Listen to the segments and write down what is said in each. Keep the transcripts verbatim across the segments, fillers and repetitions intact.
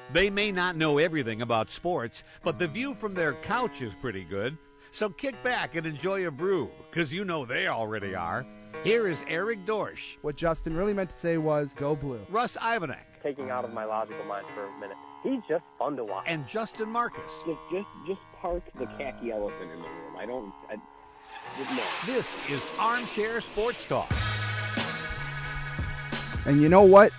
They may not know everything about sports, but the view from their couch is pretty good. So kick back and enjoy a brew, because you know they already are. Here is Eric Dorsch. What Justin really meant to say was, go blue. Russ Ivanek. Taking out of my logical mind for a minute. He's just fun to watch. And Justin Marcus. Just, just, just park the khaki elephant in the room. I don't, I, no. This is Armchair Sports Talk. And you know what?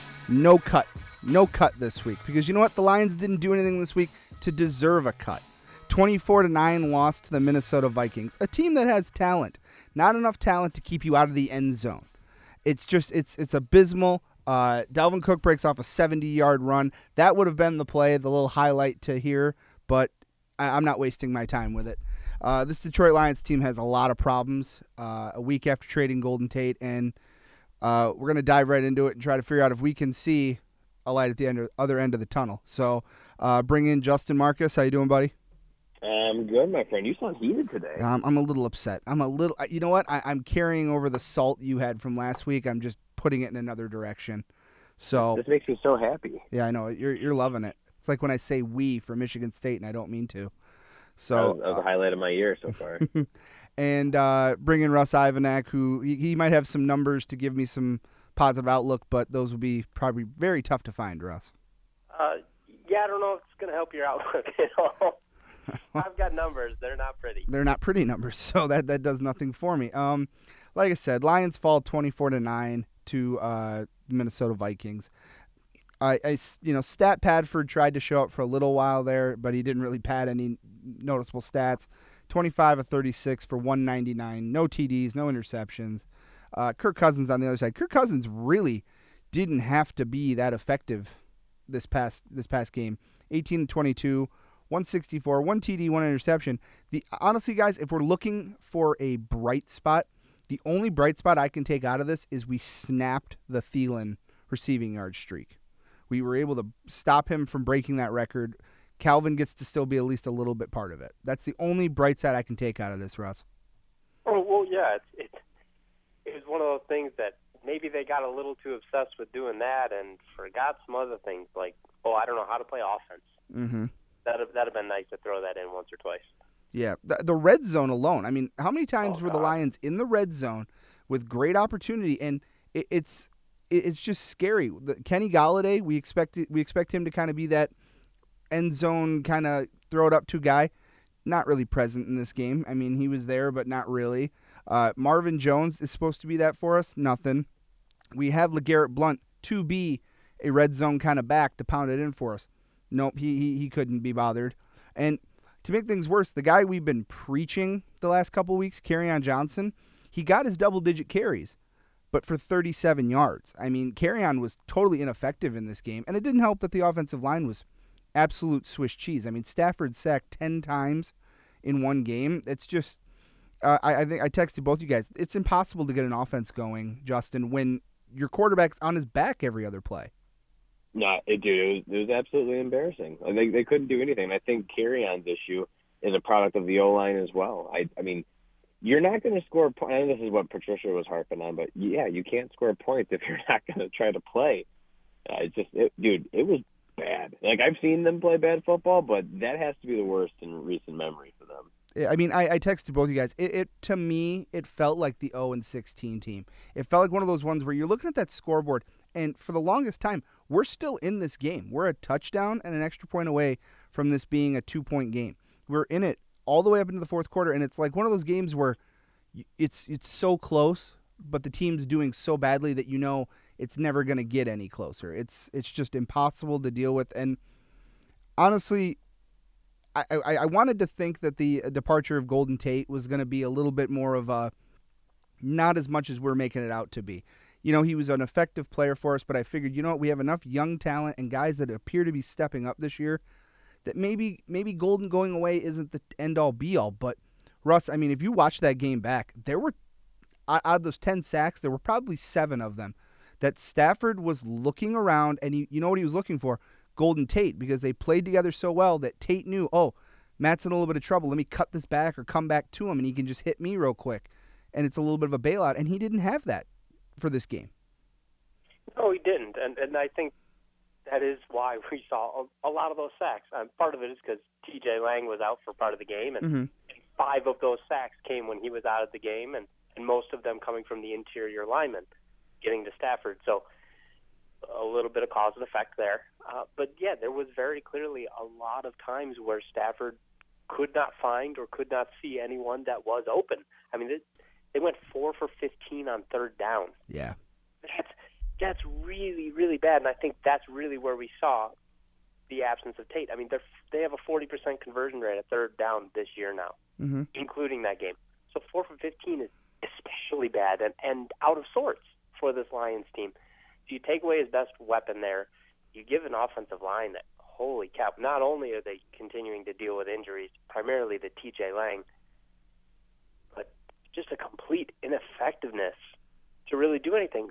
No cut. No cut this week. Because you know what? The Lions didn't do anything this week to deserve a cut. twenty-four to nine loss to the Minnesota Vikings, a team that has talent. Not enough talent to keep you out of the end zone. It's just, it's it's abysmal. Uh, Dalvin Cook breaks off a seventy-yard run. That would have been the play, the little highlight to hear, but I, I'm not wasting my time with it. Uh, this Detroit Lions team has a lot of problems uh, a week after trading Golden Tate, and uh, we're going to dive right into it and try to figure out if we can see a light at the end, other end of the tunnel. So uh, bring in Justin Marcus. How you doing, buddy? I'm good, my friend. You sound heated today. Um, I'm a little upset. I'm a little. You know what? I, I'm carrying over the salt you had from last week. I'm just putting it in another direction. So this makes me so happy. Yeah, I know. You're you're loving it. It's like when I say "we" for Michigan State, and I don't mean to. So that was, that was uh, a highlight of my year so far. And uh, bring in Russ Ivanek, who he, he might have some numbers to give me some positive outlook, but those will be probably very tough to find, Russ. Uh, yeah, I don't know if it's going to help your outlook at all. I've got numbers. They're not pretty. They're not pretty numbers, so that, that does nothing for me. Um, like I said, Lions fall twenty-four to nine to uh, Minnesota Vikings. I, I, you know, Stat Padford tried to show up for a little while there, but he didn't really pad any noticeable stats. twenty-five of thirty-six for one ninety-nine, no T Ds, no interceptions. Uh, Kirk Cousins on the other side. Kirk Cousins really didn't have to be that effective this past this past game. eighteen to twenty-two. one sixty-four, one T D, one interception. The honestly, guys, if we're looking for a bright spot, the only bright spot I can take out of this is we snapped the Thielen receiving yard streak. We were able to stop him from breaking that record. Calvin gets to still be at least a little bit part of it. That's the only bright side I can take out of this, Russ. Oh, well, yeah, it's, it's, it was one of those things that maybe they got a little too obsessed with doing that and forgot some other things like, oh, I don't know how to play offense. Mm-hmm. That'd, that'd have been nice to throw that in once or twice. Yeah, the, the red zone alone. I mean, how many times Oh, were the God. Lions in the red zone with great opportunity? And it, it's it, it's just scary. The, Kenny Golladay, we expect we expect him to kind of be that end zone kind of throw it up to guy. Not really present in this game. I mean, he was there, but not really. Uh, Marvin Jones is supposed to be that for us. Nothing. We have LeGarrette Blount to be a red zone kind of back to pound it in for us. Nope, he, he he couldn't be bothered. And to make things worse, the guy we've been preaching the last couple weeks, Kerryon Johnson, he got his double-digit carries, but for thirty-seven yards. I mean, Kerryon was totally ineffective in this game, and it didn't help that the offensive line was absolute Swiss cheese. I mean, Stafford sacked ten times in one game. It's just, uh, I, I think I texted both you guys, it's impossible to get an offense going, Justin, when your quarterback's on his back every other play. No, it, dude, it was, it was absolutely embarrassing. Like, They they couldn't do anything. I think Kerryon's issue is a product of the O-line as well. I I mean, you're not going to score points. And this is what Patricia was harping on, but yeah, you can't score points if you're not going to try to play. Uh, it's just, it, dude, it was bad. Like, I've seen them play bad football, but that has to be the worst in recent memory for them. I mean, I, I texted both you guys. It, it to me, it felt like the oh and sixteen team. It felt like one of those ones where you're looking at that scoreboard, and for the longest time, we're still in this game. We're a touchdown and an extra point away from this being a two-point game. We're in it all the way up into the fourth quarter, and it's like one of those games where it's it's so close, but the team's doing so badly that you know it's never going to get any closer. It's it's just impossible to deal with. And honestly, I, I, I wanted to think that the departure of Golden Tate was going to be a little bit more of a, not as much as we're making it out to be. You know, he was an effective player for us, but I figured, you know what, we have enough young talent and guys that appear to be stepping up this year that maybe maybe Golden going away isn't the end-all, be-all. But, Russ, I mean, if you watch that game back, there were, out of those ten sacks, there were probably seven of them that Stafford was looking around, and he, you know what he was looking for? Golden Tate, because they played together so well that Tate knew, oh, Matt's in a little bit of trouble. Let me cut this back or come back to him, and he can just hit me real quick. And it's a little bit of a bailout, and he didn't have that for this game. No, he didn't, and and I think that is why we saw a, a lot of those sacks. Um, part of it is because T J Lang was out for part of the game, and, Mm-hmm. and five of those sacks came when he was out of the game, and, and most of them coming from the interior linemen getting to Stafford. So a little bit of cause and effect there. Uh, but, yeah, there was very clearly a lot of times where Stafford could not find or could not see anyone that was open. I mean, it, they went four for fifteen on third down. Yeah. That's that's really, really bad, and I think that's really where we saw the absence of Tate. I mean, they they have a forty percent conversion rate at third down this year now, Mm-hmm. including that game. So four for fifteen is especially bad and, and out of sorts for this Lions team. So you take away his best weapon there, you give an offensive line that, holy cow, not only are they continuing to deal with injuries, primarily the T J Lang, but just a complete ineffectiveness to really do anything.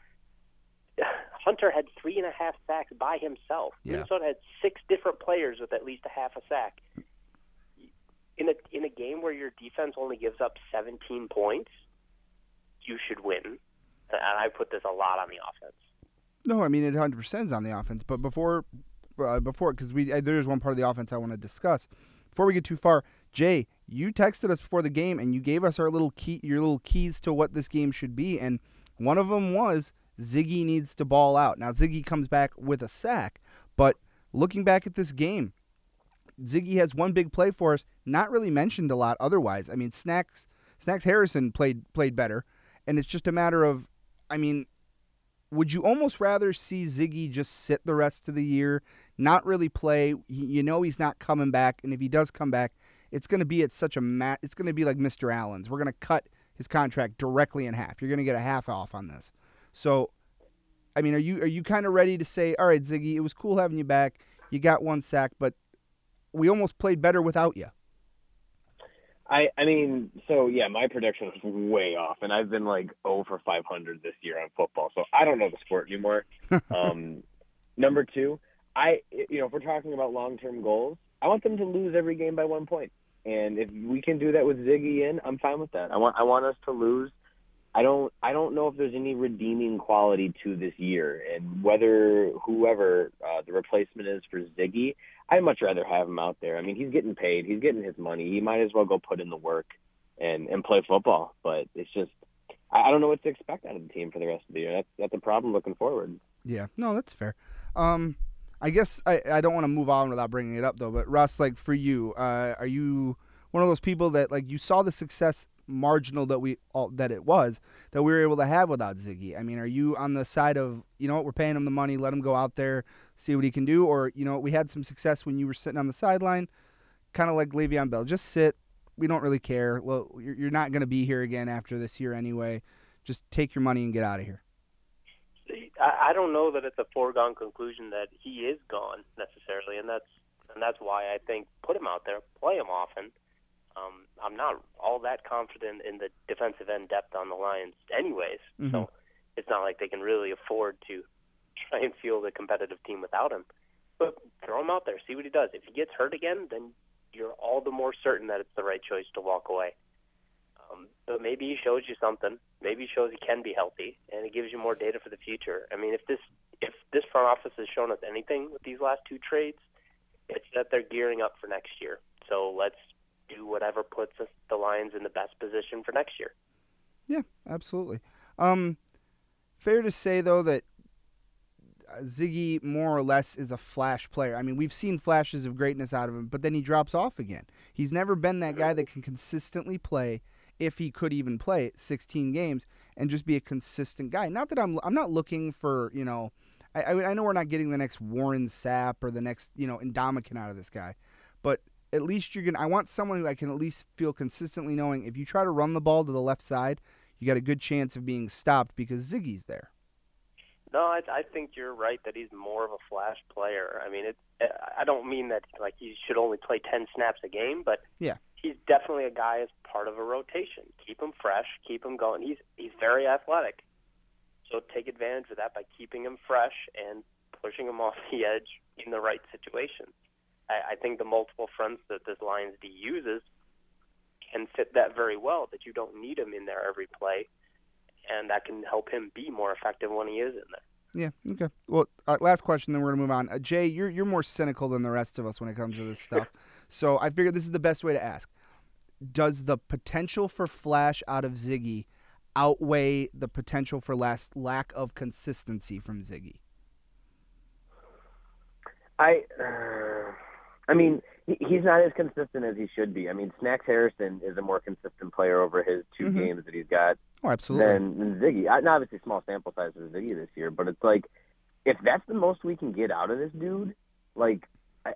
Hunter had three and a half sacks by himself. Yeah. Minnesota had six different players with at least a half a sack. In a in a game where your defense only gives up seventeen points, you should win. And I put this a lot on the offense. No, I mean it one hundred percent is on the offense. But before, uh, before, because we uh, there's one part of the offense I want to discuss. Before we get too far, Jay, you texted us before the game and you gave us our little key, your little keys to what this game should be, and one of them was Ziggy needs to ball out. Now Ziggy comes back with a sack, but looking back at this game, Ziggy has one big play for us, not really mentioned a lot otherwise. I mean, Snacks Snacks Harrison played played better, and it's just a matter of, I mean, would you almost rather see Ziggy just sit the rest of the year, not really play? He, you know he's not coming back, and if he does come back, it's going to be at such a mat. It's going to be like Mister Allen's. We're going to cut his contract directly in half. You're going to get a half off on this. So, I mean, are you are you kind of ready to say, all right, Ziggy, it was cool having you back. You got one sack, but we almost played better without you. I, I mean, so yeah, my prediction was way off, and I've been like oh for five hundred this year on football, so I don't know the sport anymore. um, number two, I, you know, if we're talking about long-term goals, I want them to lose every game by one point, and if we can do that with Ziggy in, I'm fine with that. I want, I want us to lose. I don't, I don't know if there's any redeeming quality to this year, and whether whoever uh, the replacement is for Ziggy, I'd much rather have him out there. I mean, he's getting paid. He's getting his money. He might as well go put in the work and, and play football. But it's just, I don't know what to expect out of the team for the rest of the year. That's that's a problem looking forward. Yeah, no, that's fair. Um, I guess I, I don't want to move on without bringing it up, though. But, Russ, like, for you, uh, are you one of those people that, like, you saw the success marginal that we all, that it was, that we were able to have without Ziggy? I mean, are you on the side of, you know what, we're paying him the money, let him go out there, see what he can do? Or, you know, we had some success when you were sitting on the sideline, kind of like Le'Veon Bell. Just sit. We don't really care. Well, you're, you're not going to be here again after this year anyway. Just take your money and get out of here. I, I don't know that it's a foregone conclusion that he is gone necessarily, and that's and that's why I think put him out there, play him often. Um, I'm not all that confident in the defensive end depth on the Lions anyways, Mm-hmm. so it's not like they can really afford to try and field a competitive team without him. But throw him out there, see what he does. If he gets hurt again, then you're all the more certain that it's the right choice to walk away. Um, but maybe he shows you something. Maybe he shows he can be healthy, and it gives you more data for the future. I mean, if this if this front office has shown us anything with these last two trades, it's that they're gearing up for next year. So let's do whatever puts us, the Lions in the best position for next year. Yeah, absolutely. Um, fair to say, though, that Ziggy more or less is a flash player. I mean, we've seen flashes of greatness out of him, but then he drops off again. He's never been that guy that can consistently play, if he could even play sixteen games, and just be a consistent guy. Not that I'm I'm not looking for, you know, I, I, I know we're not getting the next Warren Sapp or the next, you know, Ndamukong out of this guy, but at least you're gonna. I want someone who I can at least feel consistently knowing if you try to run the ball to the left side, you got a good chance of being stopped because Ziggy's there. No, I, I think you're right that he's more of a flash player. I mean, it. I don't mean that like he should only play ten snaps a game, but yeah, he's definitely a guy as part of a rotation. Keep him fresh, keep him going. He's he's very athletic, so take advantage of that by keeping him fresh and pushing him off the edge in the right situations. I, I think the multiple fronts that this Lions D uses can fit that very well. That you don't need him in there every play, and that can help him be more effective when he is in there. Yeah. Okay. Well, uh, last question, then we're gonna move on. Uh, Jay, you're you're more cynical than the rest of us when it comes to this stuff. So I figured this is the best way to ask: does the potential for flash out of Ziggy outweigh the potential for last lack of consistency from Ziggy? I, uh, I mean, he, he's not as consistent as he should be. I mean, Snacks Harrison is a more consistent player over his two Mhm. games that he's got Oh, absolutely. than, than Ziggy. I, not obviously small sample size for Ziggy this year, but it's like, if that's the most we can get out of this dude, like, I,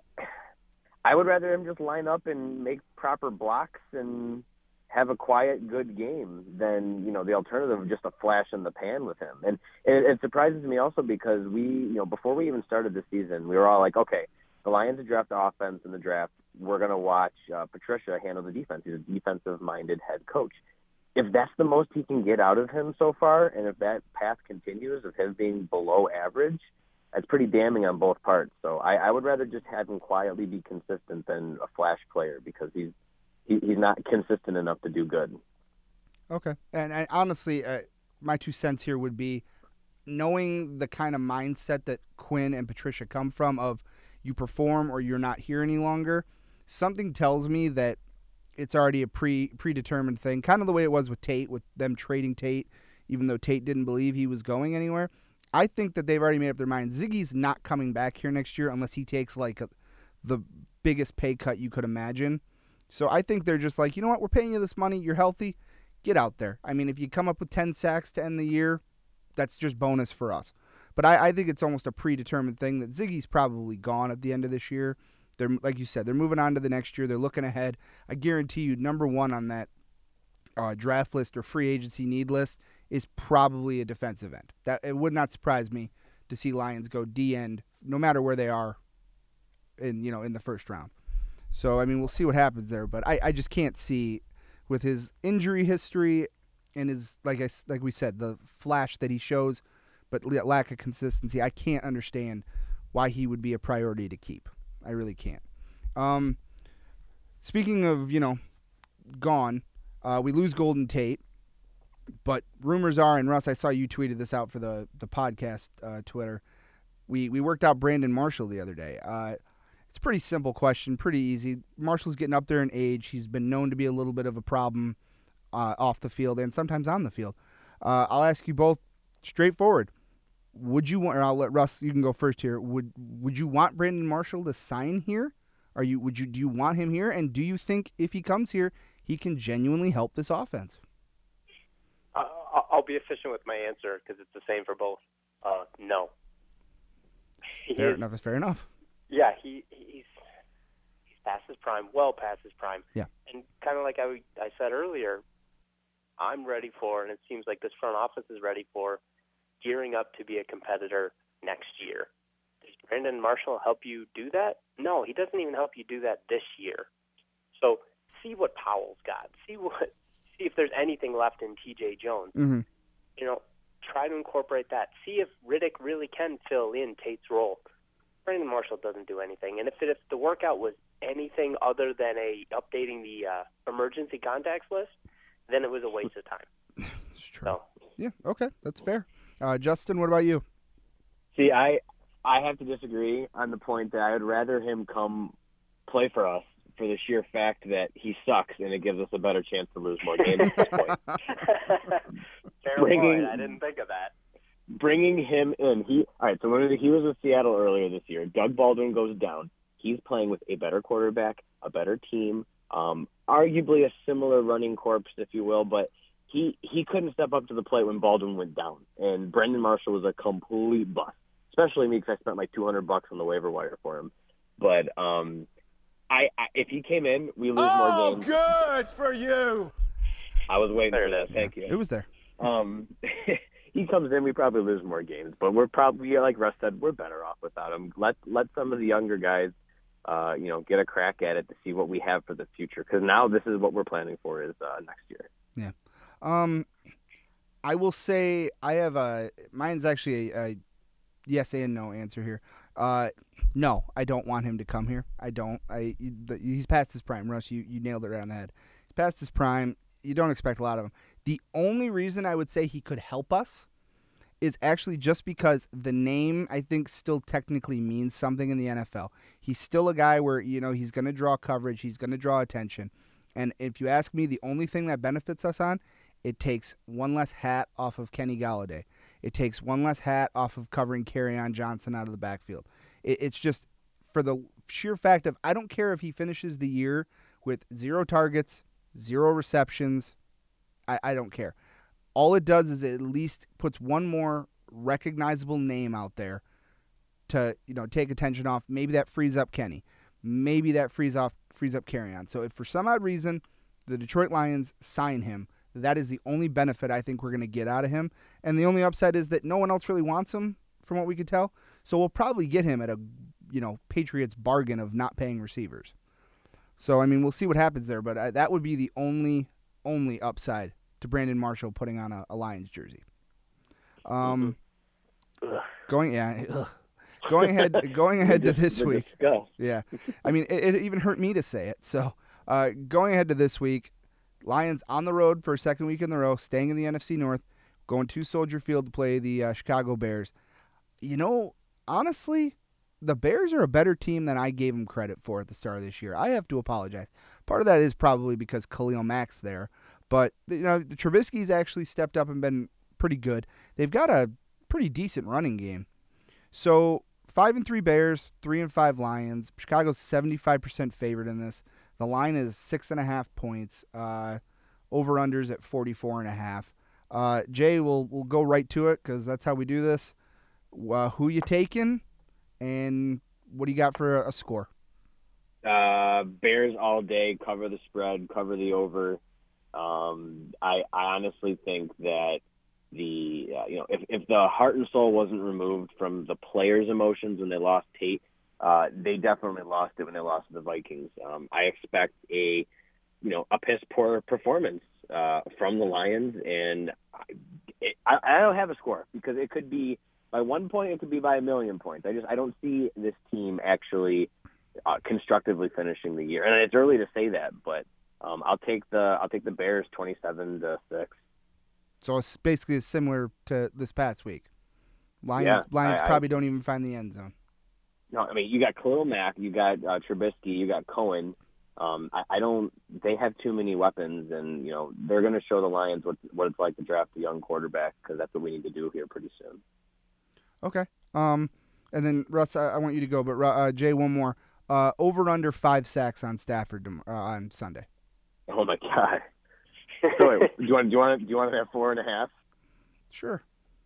I would rather him just line up and make proper blocks and have a quiet, good game than, you know, the alternative of just a flash in the pan with him. And it, it surprises me also because we, you know, before we even started the season, we were all like, okay, the Lions draft offense in the draft. We're going to watch uh, Patricia handle the defense. He's a defensive-minded head coach. If that's the most he can get out of him so far, and if that path continues of him being below average, that's pretty damning on both parts. So I, I would rather just have him quietly be consistent than a flash player because he's he, he's not consistent enough to do good. Okay. And, and honestly, uh, my two cents here would be knowing the kind of mindset that Quinn and Patricia come from of you perform or you're not here any longer, something tells me that it's already a pre predetermined thing, kind of the way it was with Tate, with them trading Tate, even though Tate didn't believe he was going anywhere. I think that they've already made up their mind. Ziggy's not coming back here next year unless he takes like a, the biggest pay cut you could imagine. So I think they're just like, you know what, we're paying you this money, you're healthy, get out there. I mean, if you come up with ten sacks to end the year, that's just bonus for us. But I, I think it's almost a predetermined thing that Ziggy's probably gone at the end of this year. They're, like you said, they're moving on to the next year. They're looking ahead. I guarantee you, number one on that uh, draft list or free agency need list is probably a defensive end. That it would not surprise me to see Lions go D end, no matter where they are, in you know in the first round. So I mean, we'll see what happens there. But I, I just can't see with his injury history and his like I like we said the flash that he shows, but lack of consistency. I can't understand why he would be a priority to keep. I really can't. Um, speaking of, you know, gone, uh, we lose Golden Tate, but rumors are, and Russ, I saw you tweeted this out for the, the podcast uh, Twitter, we, we worked out Brandon Marshall the other day. Uh, it's a pretty simple question, pretty easy. Marshall's getting up there in age. He's been known to be a little bit of a problem uh, off the field and sometimes on the field. Uh, I'll ask you both straightforward. Would you want? Or I'll let Russ. You can go first here. Would Would you want Brandon Marshall to sign here? Are you? Would you? Do you want him here? And do you think if he comes here, he can genuinely help this offense? Uh, I'll be efficient with my answer because it's the same for both. Uh, no. He Fair is, enough. That's fair enough. Yeah, he he's he's past his prime, well past his prime. Yeah. And kind of like I I said earlier, I'm ready for, and it seems like this front office is ready for, gearing up to be a competitor next year. Does Brandon Marshall help you do that? No, he doesn't even help you do that this year. So see what Powell's got. See what see if there's anything left in T J Jones. Mm-hmm. You know, try to incorporate that. See if Riddick really can fill in Tate's role. Brandon Marshall doesn't do anything. And if it, if the workout was anything other than a updating the uh, emergency contacts list, then it was a waste of time. It's true. So, yeah. Okay. That's fair. Uh, Justin, what about you? See, I I have to disagree on the point that I would rather him come play for us for the sheer fact that he sucks and it gives us a better chance to lose more games at this point. Fair Bringing- point. I didn't think of that. Bringing him in, he all right. So when he was with Seattle earlier this year, Doug Baldwin goes down. He's playing with a better quarterback, a better team, um, arguably a similar running corps, if you will, but he he couldn't step up to the plate when Baldwin went down. And Brandon Marshall was a complete bust, especially me because I spent like two hundred bucks on the waiver wire for him. But um, I, I if he came in, we lose oh, more games. good for you. I was waiting There for it that. is. Thank you. It was there. Um, he comes in, we probably lose more games, but we're probably, like Russ said, we're better off without him. Let let some of the younger guys, uh, you know, get a crack at it to see what we have for the future. Because now this is what we're planning for is uh, next year. Yeah. Um, I will say I have a mine's actually a, a yes and no answer here. Uh, no, I don't want him to come here. I don't. I he's past his prime, Russ. You you nailed it right on the head. He's past his prime. You don't expect a lot of him. The only reason I would say he could help us is actually just because the name, I think, still technically means something in the N F L. He's still a guy where, you know, he's going to draw coverage, he's going to draw attention. And if you ask me, the only thing that benefits us on, it takes one less hat off of Kenny Golladay. It takes one less hat off of covering Kerryon Johnson out of the backfield. It, it's just for the sheer fact of I don't care if he finishes the year with zero targets, zero receptions. I, I don't care. All it does is it at least puts one more recognizable name out there to, you know, take attention off. Maybe that frees up Kenny. Maybe that frees off frees up Kerryon. So if for some odd reason the Detroit Lions sign him, that is the only benefit I think we're going to get out of him. And the only upside is that no one else really wants him, from what we could tell. So we'll probably get him at a, you know, Patriots bargain of not paying receivers. So, I mean, we'll see what happens there. But uh, that would be the only, only upside to Brandon Marshall putting on a, a Lions jersey. Um, mm-hmm. going, yeah, ugh. going ahead, going ahead to this week. Disgust. Yeah. I mean, it, it even hurt me to say it. So uh, going ahead to this week, Lions on the road for a second week in a row, staying in the N F C North, going to Soldier Field to play the uh, Chicago Bears. You know, honestly, the Bears are a better team than I gave them credit for at the start of this year. I have to apologize. Part of that is probably because Khalil Mack's there, but you know, the Trubisky's actually stepped up and been pretty good. They've got a pretty decent running game. So five and three Bears, three and five Lions. Chicago's seventy-five percent favored in this. The line is six and a half points. Uh, over-unders at forty-four and a half. Uh, Jay, we'll, we'll go right to it because that's how we do this. Uh, who you taking, and what do you got for a, a score? Uh, Bears all day, cover the spread, cover the over. Um, I, I honestly think that the uh, you know if, if the heart and soul wasn't removed from the players' emotions when they lost Tate, Uh, they definitely lost it when they lost to the Vikings. Um, I expect a, you know, a piss poor performance uh, from the Lions, and I, it, I, I don't have a score because it could be by one point, it could be by a million points. I just I don't see this team actually uh, constructively finishing the year, and it's early to say that, but um, I'll take the I'll take the Bears twenty-seven to six. So it's basically similar to this past week. Lions Yeah, Lions I, probably I, don't even find the end zone. No, I mean, you got Khalil Mack, you got uh, Trubisky, you got Cohen. Um, I, I don't – they have too many weapons, and, you know, they're going to show the Lions what, what it's like to draft a young quarterback because that's what we need to do here pretty soon. Okay. Um, and then, Russ, I, I want you to go, but uh, Jay, one more. Uh, over under five sacks on Stafford uh, on Sunday. Oh, my God. So wait, do you want do you want do you want to have four and a half? Sure.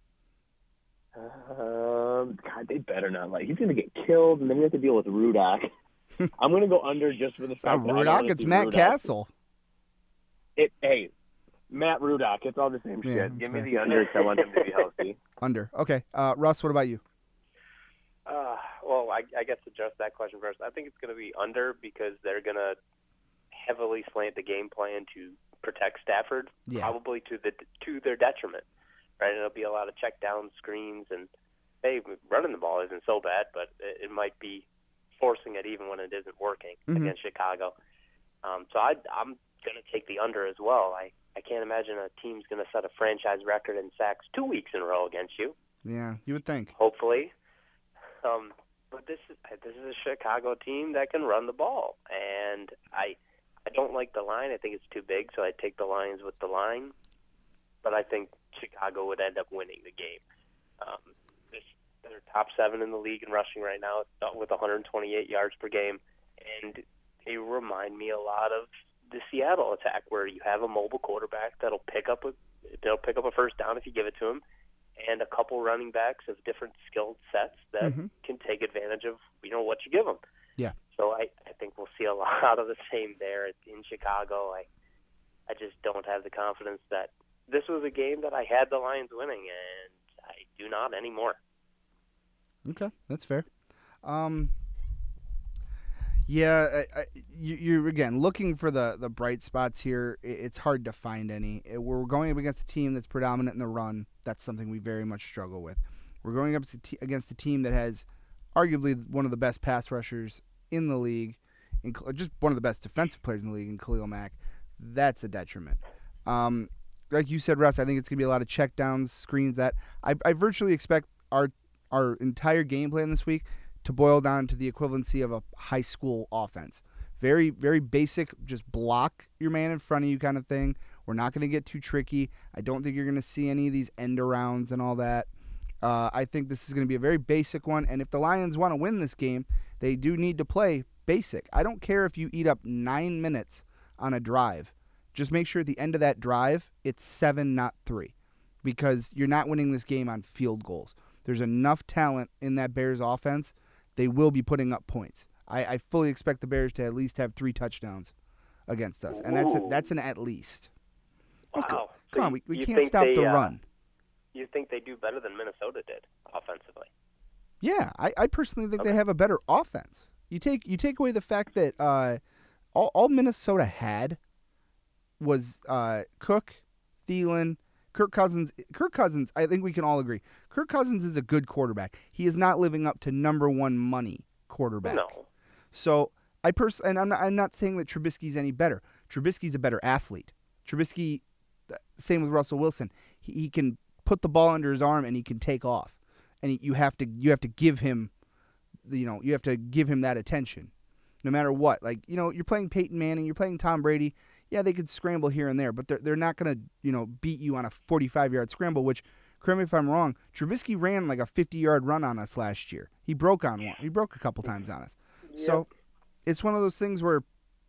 Um, God, they better not. Like, he's going to get killed, and then we have to deal with Rudock. I'm going to go under just for the It's not fact that I Rudock, wanna it's see Matt Rudock. Castle. It, hey, Matt Rudock, it's all the same Yeah, shit. that's Give me fair. the under because I want him to be healthy. Under. Okay. Uh, Russ, what about you? Uh, well, I, I guess to address that question first, I think it's going to be under because they're going to heavily slant the game plan to protect Stafford, Yeah. probably to the to their detriment. Right, and it'll be a lot of check down screens, and hey, running the ball isn't so bad, but it, it might be forcing it even when it isn't working Mhm. against Chicago. Um, so I, I'm going to take the under as well. I, I can't imagine a team's going to set a franchise record in sacks two weeks in a row against you. Yeah, you would think. Hopefully, um, but this is this is a Chicago team that can run the ball, and I I don't like the line. I think it's too big, so I take the Lions with the line. But I think Chicago would end up winning the game. Um, this, they're top seven in the league in rushing right now with one hundred twenty-eight yards per game, and they remind me a lot of the Seattle attack, where you have a mobile quarterback that'll pick up a they'll pick up a first down if you give it to him, and a couple running backs of different skill sets that Mhm. can take advantage of you know what you give them. Yeah. So I, I think we'll see a lot of the same there in Chicago. I I just don't have the confidence that this was a game that I had the Lions winning, and I do not anymore. Okay, that's fair. Um, yeah, I, I, you, you're, again, looking for the, the bright spots here. It, it's hard to find any. It, we're going up against a team that's predominant in the run. That's something we very much struggle with. We're going up against a team that has arguably one of the best pass rushers in the league, in, just one of the best defensive players in the league in Khalil Mack. That's a detriment. Um, like you said, Russ, I think it's going to be a lot of check downs, screens. That I, I virtually expect our our entire game plan this week to boil down to the equivalency of a high school offense. Very, very basic, just block your man in front of you kind of thing. We're not going to get too tricky. I don't think you're going to see any of these end arounds and all that. Uh, I think this is going to be a very basic one. And if the Lions want to win this game, they do need to play basic. I don't care if you eat up nine minutes on a drive. Just make sure at the end of that drive, it's seven, not three, because you're not winning this game on field goals. There's enough talent in that Bears offense. They will be putting up points. I, I fully expect the Bears to at least have three touchdowns against us, and that's a, that's an at least. Wow. Okay. So Come on, we, we you can't think stop they, the uh, run. You think they do better than Minnesota did offensively? Yeah, I, I personally think Okay. they have a better offense. You take you take away the fact that uh, all, all Minnesota had was uh, Cook, Thielen, Kirk Cousins. Kirk Cousins, I think we can all agree. Kirk Cousins is a good quarterback. He is not living up to number one money quarterback. No. So I pers- and I'm not, I'm not saying that Trubisky's any better. Trubisky's a better athlete. Trubisky, same with Russell Wilson. He, he can put the ball under his arm and he can take off. And he, you have to you have to give him, you know, you have to give him that attention, no matter what. Like, you know, you're playing Peyton Manning, you're playing Tom Brady. Yeah, they could scramble here and there, but they're they're not gonna, you know, beat you on a forty-five yard scramble. Which, correct me if I'm wrong, Trubisky ran like a fifty yard run on us last year. He broke on one. He broke a couple times on us. Yep. So it's one of those things where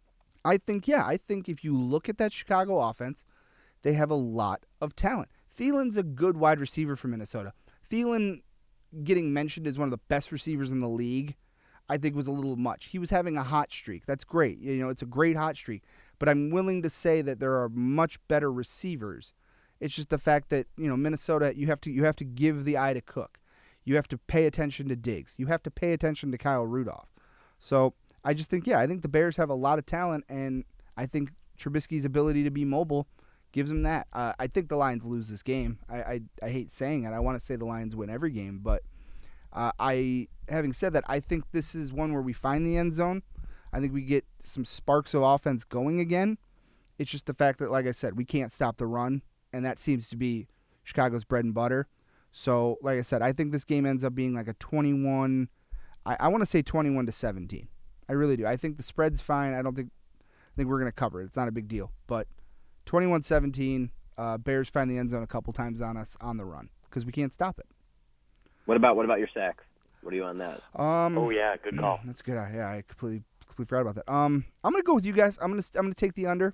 I think, yeah, I think if you look at that Chicago offense, they have a lot of talent. Thielen's a good wide receiver for Minnesota. Thielen getting mentioned as one of the best receivers in the league, I think was a little much. He was having a hot streak. That's great. You know, it's a great hot streak. But I'm willing to say that there are much better receivers. It's just the fact that, you know, Minnesota, you have to you have to give the eye to Cook. You have to pay attention to Diggs. You have to pay attention to Kyle Rudolph. So I just think, yeah, I think the Bears have a lot of talent, and I think Trubisky's ability to be mobile gives him that. Uh, I think the Lions lose this game. I, I I hate saying it. I want to say the Lions win every game, but uh, I, having said that, I think this is one where we find the end zone. I think we get some sparks of offense going again. It's just the fact that, like I said, we can't stop the run, and that seems to be Chicago's bread and butter. So, like I said, I think this game ends up being like a twenty-one. I, I want to say twenty-one to seventeen. I really do. I think the spread's fine. I don't think I think we're going to cover it. It's not a big deal. But twenty-one seventeen, uh, Bears find the end zone a couple times on us on the run because we can't stop it. What about what about your sacks? What are you on that? Um, Oh yeah, good call. That's good. I, yeah, I completely completely forgot about that. Um, I'm gonna go with you guys. I'm gonna I'm gonna take the under.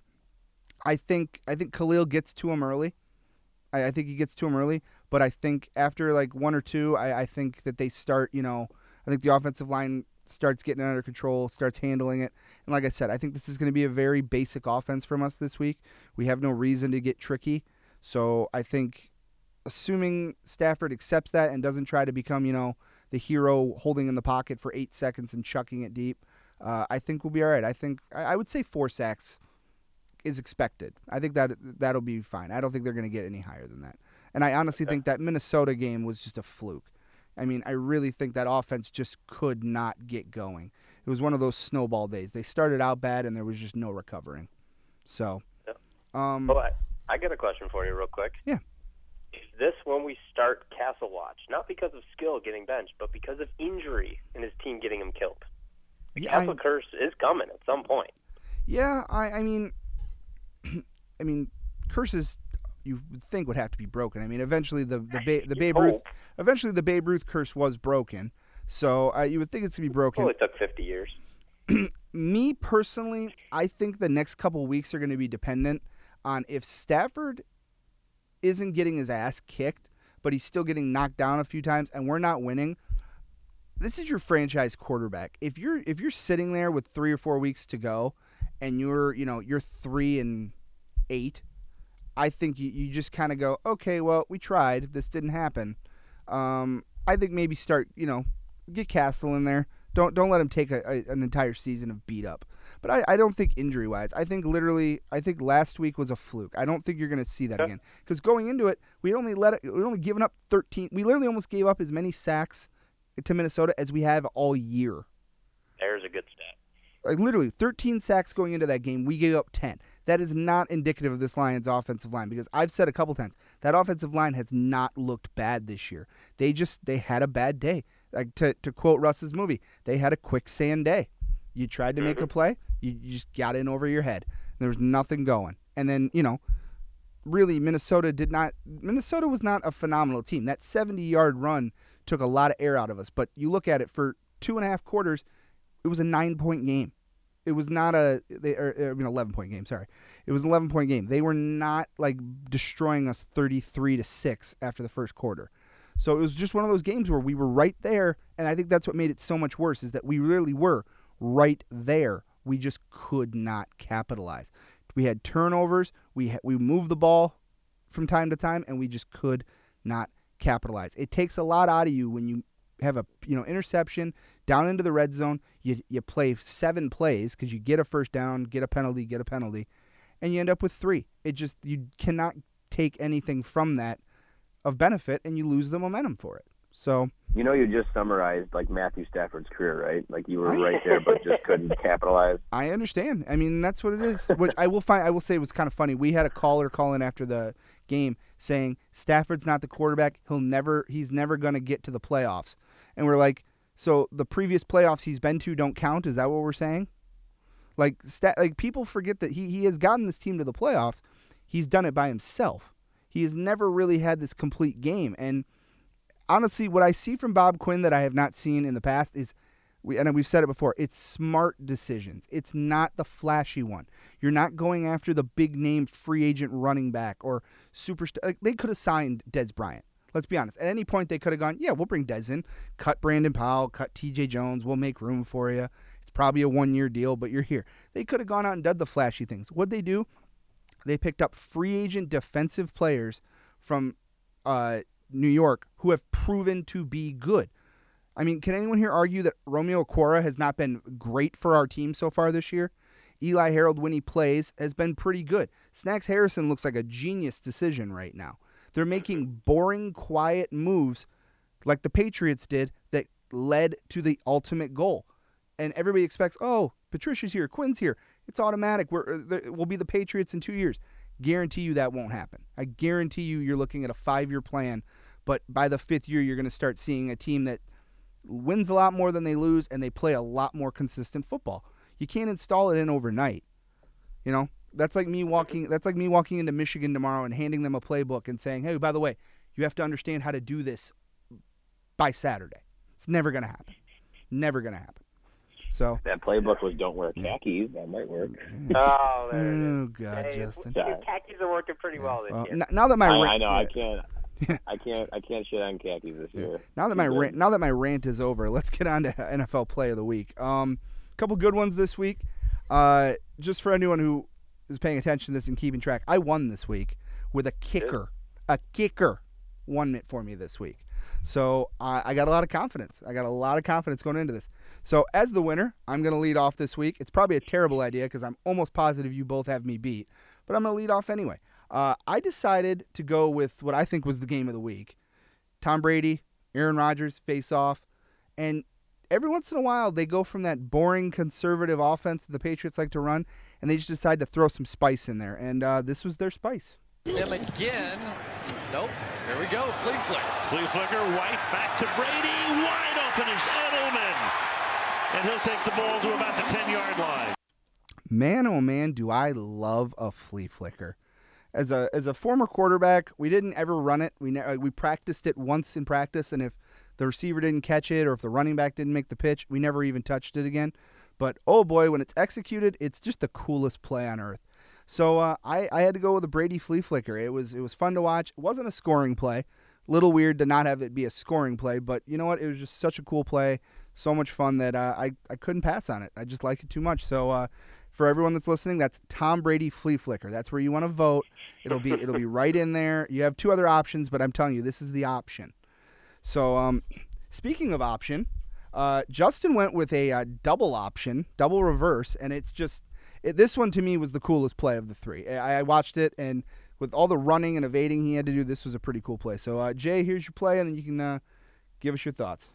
I think I think Khalil gets to him early. I, I think he gets to him early, but I think after like one or two, I, I think that they start. You know, I think the offensive line starts getting it under control, starts handling it. And like I said, I think this is going to be a very basic offense from us this week. We have no reason to get tricky. So I think, assuming Stafford accepts that and doesn't try to become, you know, the hero holding in the pocket for eight seconds and chucking it deep, uh, I think we'll be all right. I think I, I would say four sacks is expected. I think that that'll be fine. I don't think they're going to get any higher than that. And I honestly think that Minnesota game was just a fluke. I mean, I really think that offense just could not get going. It was one of those snowball days. They started out bad, and there was just no recovering. So, Yep. um, Oh, I, I got a question for you real quick. Yeah. Is this when we start Castle Watch? Not because of skill getting benched, but because of injury and his team getting him killed. The yeah, Castle I, curse is coming at some point. yeah, I, I mean, I mean, curses you would think would have to be broken. I mean, eventually the the, ba- the Babe Ruth, hope. eventually the Babe Ruth curse was broken. So uh, you would think it's gonna be broken. Only took fifty years. Me personally, I think the next couple weeks are going to be dependent on if Stafford isn't getting his ass kicked, but he's still getting knocked down a few times, and we're not winning. This is your franchise quarterback. If you're if you're sitting there with three or four weeks to go, and you're you know you're three and eight, I think you, you just kind of go, okay, well, we tried. This didn't happen. Um, I think maybe start you know get Castle in there. Don't don't let him take a, a, an entire season of beat up. But I, I don't think injury wise. I think literally. I think last week was a fluke. I don't think you're going to see that again. Because going into it, we only let it. We only given up thirteen. We literally almost gave up as many sacks to Minnesota as we have all year. There's a good stat. Like literally thirteen sacks going into that game. We gave up ten. that is not indicative of this Lions offensive line, because I've said a couple times that offensive line has not looked bad this year. They just they had a bad day. Like to to quote Russ's movie, they had a quicksand day. You tried to make a play, you, you just got in over your head. There was nothing going. And then, you know, really Minnesota did not Minnesota was not a phenomenal team. That seventy-yard run took a lot of air out of us, but you look at it for two and a half quarters, it was a nine-point game. It was not a, they, or, I mean, eleven-point game, sorry. It was an eleven-point game. They were not, like, destroying us thirty-three to six after the first quarter. So it was just one of those games where we were right there, and I think that's what made it so much worse, is that we really were right there. We just could not capitalize. We had turnovers. We ha- we moved the ball from time to time, and we just could not capitalize. It takes a lot out of you when you have a you know interception down into the red zone. You you play seven plays because you get a first down, get a penalty, get a penalty, and you end up with three. It just you cannot take anything from that of benefit, and you lose the momentum for it. So you know, you just summarized like Matthew Stafford's career, right? Like you were right there, but just couldn't capitalize. I understand. I mean, that's what it is. Which I will find. I will say was kind of funny. We had a caller call in after the game saying Stafford's not the quarterback. He'll never. He's never going to get to the playoffs. And we're like, so the previous playoffs he's been to don't count? Is that what we're saying? Like, stat, like people forget that he he has gotten this team to the playoffs. He's done it by himself. He has never really had this complete game. And honestly, what I see from Bob Quinn that I have not seen in the past is, we and we've said it before, it's smart decisions. It's not the flashy one. You're not going after the big-name free agent running back or superstar. Like, they could have signed Dez Bryant. Let's be honest. At any point, they could have gone, yeah, we'll bring Dez in, cut Brandon Powell, cut T J Jones, we'll make room for you. It's probably a one-year deal, but you're here. They could have gone out and done the flashy things. What'd they do? They picked up free agent defensive players from uh, New York who have proven to be good. I mean, can anyone here argue that Romeo Okwara has not been great for our team so far this year? Eli Harold, when he plays, has been pretty good. Snacks Harrison looks like a genius decision right now. They're making boring, quiet moves like the Patriots did that led to the ultimate goal. And everybody expects, oh, Patricia's here, Quinn's here. It's automatic. We're, we'll be the Patriots in two years. Guarantee you that won't happen. I guarantee you you're looking at a five-year plan, but by the fifth year you're going to start seeing a team that wins a lot more than they lose, and they play a lot more consistent football. You can't install it in overnight. You know, that's like me walking that's like me walking into Michigan tomorrow and handing them a playbook and saying, hey, by the way, you have to understand how to do this by Saturday. It's never going to happen. Never going to happen. So that playbook was don't wear khakis. That might work. Oh, there it is. Oh, God, Hey, Justin. khakis are working pretty well this Well, year. n- now that my I, rant, I know. I can't. I can't. I can't shit on khakis this year. Now that my rant, now that my rant is over, let's get on to N F L Play of the Week. Um, a couple good ones this week. Uh, just for anyone who is paying attention to this and keeping track, I won this week with a kicker. A kicker won it for me this week. So uh, I got a lot of confidence. I got a lot of confidence going into this. So as the winner, I'm going to lead off this week. It's probably a terrible idea because I'm almost positive you both have me beat, but I'm going to lead off anyway. Uh, I decided to go with what I think was the game of the week. Tom Brady, Aaron Rodgers face off, and every once in a while they go from that boring conservative offense that the Patriots like to run, and they just decide to throw some spice in there, and uh, this was their spice. Him again. Nope. There we go. Flea flick. Flea flicker. White back to Brady. Wide open is Edelman. And he'll take the ball to about the ten-yard line. Man, oh man, do I love a flea flicker. As a as a former quarterback, we didn't ever run it. We ne- we practiced it once in practice, and if the receiver didn't catch it or if the running back didn't make the pitch, we never even touched it again. But, oh boy, when it's executed, it's just the coolest play on earth. So uh, I, I had to go with a Brady flea flicker. It was it was fun to watch. It wasn't a scoring play. Little weird to not have it be a scoring play, but you know what? It was just such a cool play. So much fun that uh, I, I couldn't pass on it. I just like it too much. So uh, for everyone that's listening, that's Tom Brady flea flicker. That's where you want to vote. It'll be it'll be right in there. You have two other options, but I'm telling you, this is the option. So um, speaking of option, uh, Justin went with a uh, double option, double reverse, and it's just it, this one to me was the coolest play of the three. I, I watched it, and with all the running and evading he had to do, this was a pretty cool play. So uh, Jay, here's your play, and then you can uh, give us your thoughts.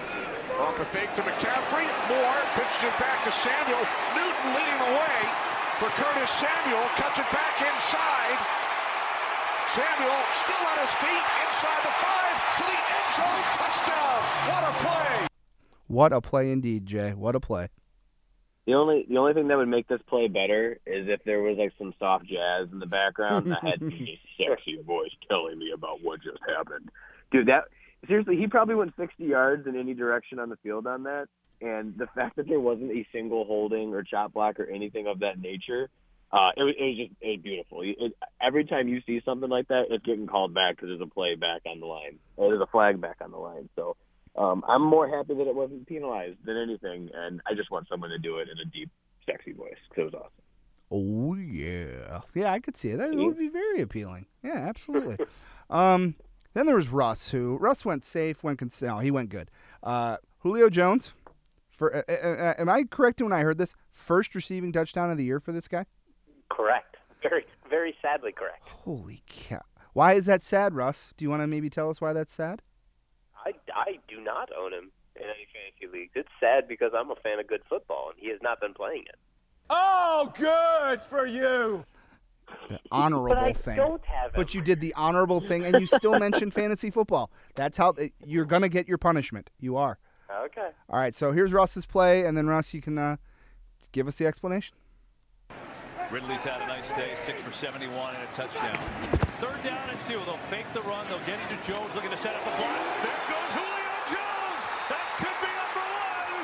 Off the fake to McCaffrey. Moore pitches it back to Samuel. Newton leading the way. for Curtis Samuel. Cuts it back inside. Samuel still on his feet inside the five to the end zone. Touchdown. What a play. What a play indeed, Jay. What a play. The only the only thing that would make this play better is if there was like some soft jazz in the background that had this sexy voice telling me about what just happened. Dude, that seriously, he probably went sixty yards in any direction on the field on that. And the fact that there wasn't a single holding or chop block or anything of that nature, uh, it, was, it was just it was beautiful. It, every time you see something like that, it's getting called back because there's a play back on the line, or there's a flag back on the line. So um, I'm more happy that it wasn't penalized than anything, and I just want someone to do it in a deep, sexy voice because it was awesome. Oh, yeah. Yeah, I could see it. That would be very appealing. Yeah, absolutely. um, then there was Russ, who, Russ went safe, went, cons- no, he went good. Uh, Julio Jones. For, uh, uh, am I correct when I heard this? First receiving touchdown of the year for this guy? Correct. Very, very sadly correct. Holy cow. Why is that sad, Russ? Do you want to maybe tell us why that's sad? I, I do not own him in any fantasy leagues. It's sad because I'm a fan of good football, and he has not been playing it. Oh, good for you. The honorable but I thing. Don't have him. But you did the honorable thing, and you still mentioned fantasy football. That's how you're going to get your punishment. You are. Okay. All right, so here's Russ's play, and then, Russ, you can uh, give us the explanation. Ridley's had a nice day, six for seventy-one and a touchdown. Third down and two. They'll fake the run. They'll get into Jones looking to set up the block. There goes Julio Jones. That could be number one,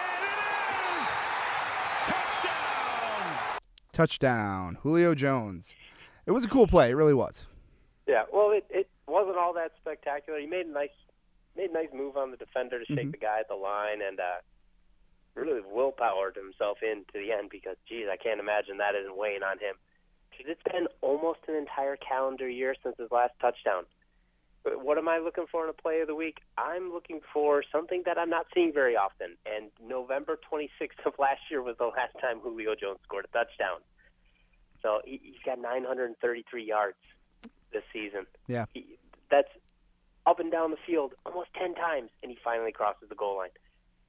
and it is. Touchdown. Touchdown. Julio Jones. It was a cool play. It really was. Yeah, well, it, it wasn't all that spectacular. He made a nice made a nice move on the defender to shake Mm-hmm. the guy at the line, and uh, really willpowered himself in to the end because, geez, I can't imagine that isn't weighing on him. Because it's been almost an entire calendar year since his last touchdown. But what am I looking for in a play of the week? I'm looking for something that I'm not seeing very often. And November twenty-sixth of last year was the last time Julio Jones scored a touchdown. So he, he's got nine hundred thirty-three yards this season. Yeah. He, that's up and down the field almost ten times, and he finally crosses the goal line.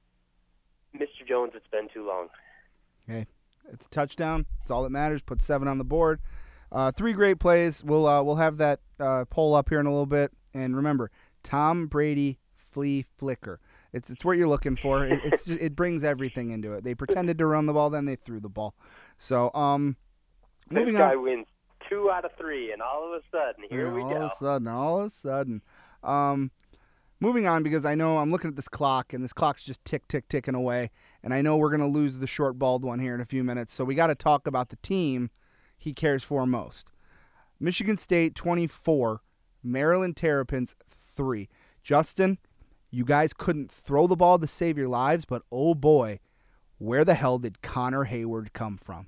Mister Jones, it's been too long. Okay. It's a touchdown. It's all that matters. Put seven on the board. Uh, three great plays. We'll uh, we'll have that uh, poll up here in a little bit. And remember, Tom Brady flea flicker. It's it's what you're looking for. It, it's just, it brings everything into it. They pretended to run the ball, then they threw the ball. So um, moving this guy on. wins two out of three, and all of a sudden, here Yeah, we all go. All of a sudden, all of a sudden. Um, moving on, because I know I'm looking at this clock, and this clock's just tick, tick, ticking away. And I know we're going to lose the short bald one here in a few minutes. So we got to talk about the team he cares for most. Michigan State twenty-four, Maryland Terrapins three. Justin, you guys couldn't throw the ball to save your lives, but oh boy, where the hell did Connor Hayward come from?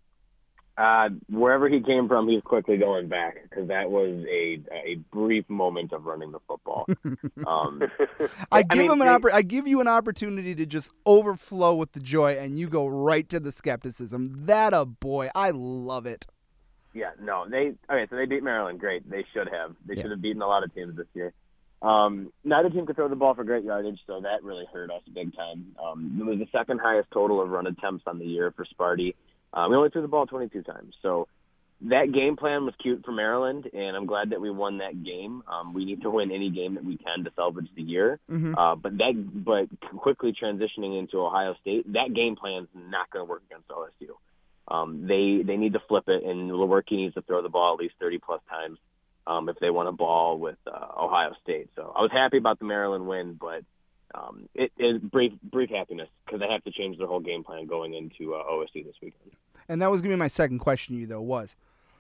Uh, wherever he came from, he's quickly going back because that was a a brief moment of running the football. Um, I give I mean, him an they, oppor- I give you an opportunity to just overflow with the joy, and you go right to the skepticism. That a boy, I love it. Yeah, no, they okay. So they beat Maryland. Great, they should have. They Yeah. should have beaten a lot of teams this year. Um, neither team could throw the ball for great yardage, so that really hurt us big time. Um, it was the second highest total of run attempts on the year for Sparty. Uh, we only threw the ball twenty-two times. So that game plan was cute for Maryland, and I'm glad that we won that game. Um, we need to win any game that we can to salvage the year. Mm-hmm. Uh, but that, but quickly transitioning into Ohio State, that game plan is not going to work against O S U. Um, they they need to flip it, and Lewerke needs to throw the ball at least thirty plus times um, if they want to ball with uh, Ohio State. So I was happy about the Maryland win, but um, it is brief brief happiness because they have to change their whole game plan going into uh, O S U this weekend. And that was going to be my second question to you, though, was,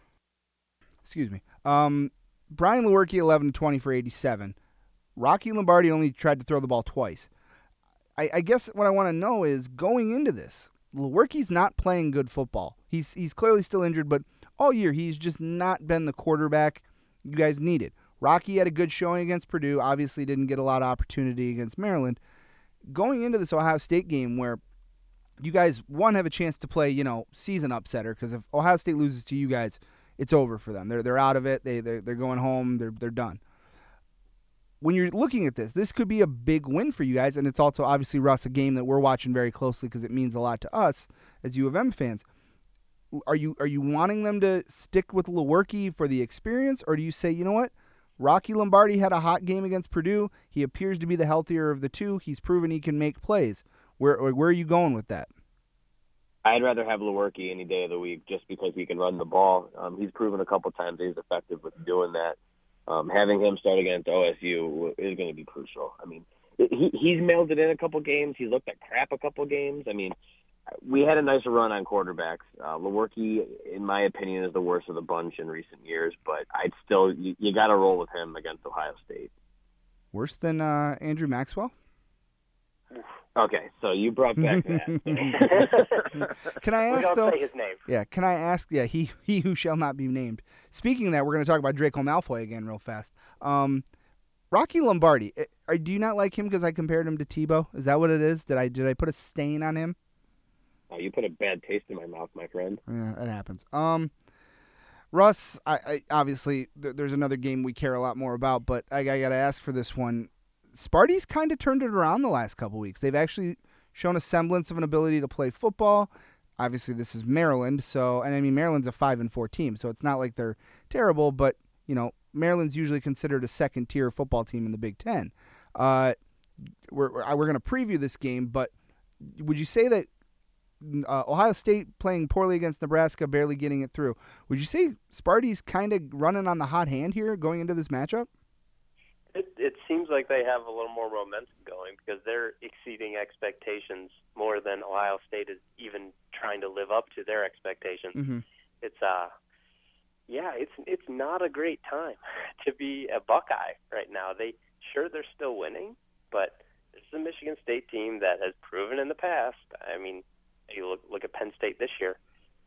excuse me, um, Brian Lewerke, eleven twenty for eighty-seven. Rocky Lombardi only tried to throw the ball twice. I, I guess what I want to know is, going into this, Lewerke's not playing good football. He's he's clearly still injured, but all year he's just not been the quarterback you guys needed. Rocky had a good showing against Purdue, obviously didn't get a lot of opportunity against Maryland. Going into this Ohio State game where you guys, one, have a chance to play, you know, season upsetter, because if Ohio State loses to you guys, it's over for them. They're they're out of it. They they're, they're going home. They're they're done. When you're looking at this, this could be a big win for you guys, and it's also obviously, Russ, a game that we're watching very closely because it means a lot to us as U of M fans. are you are you wanting them to stick with Lewerke for the experience, or do you say, you know what, Rocky Lombardi had a hot game against Purdue. He appears to be the healthier of the two. He's proven he can make plays. Where where are you going with that? I'd rather have Lewerke any day of the week just because he can run the ball. Um, he's proven a couple times that he's effective with doing that. Um, having him start against O S U is going to be crucial. I mean, he he's mailed it in a couple games. He's looked at crap a couple games. I mean, we had a nice run on quarterbacks. Uh, Lewerke, in my opinion, is the worst of the bunch in recent years, but I'd still you, you got to roll with him against Ohio State. Worse than uh, Andrew Maxwell? Okay, so you brought back that. Can I ask we don't though? say his name. Yeah, can I ask? Yeah, he he who shall not be named. Speaking of that, we're going to talk about Draco Malfoy again real fast. Um, Rocky Lombardi, are, do you not like him because I compared him to Tebow? Is that what it is? Did I did I put a stain on him? Oh, you put a bad taste in my mouth, my friend. Yeah, that happens. Um, Russ, I, I obviously th- there's another game we care a lot more about, but I, I got to ask for this one. Sparty's kind of turned it around the last couple weeks. They've actually shown a semblance of an ability to play football. Obviously, this is Maryland, so and I mean Maryland's a five and four team, so it's not like they're terrible. But you know, Maryland's usually considered a second tier football team in the Big Ten. Uh, we're we're going to preview this game, but would you say that uh, Ohio State playing poorly against Nebraska, barely getting it through? Would you say Sparty's kind of running on the hot hand here going into this matchup? It, it seems like they have a little more momentum going because they're exceeding expectations more than Ohio State is even trying to live up to their expectations. Mm-hmm. It's uh, yeah, it's it's not a great time to be a Buckeye right now. They sure they're still winning, but this is a Michigan State team that has proven in the past. I mean, you look look at Penn State this year;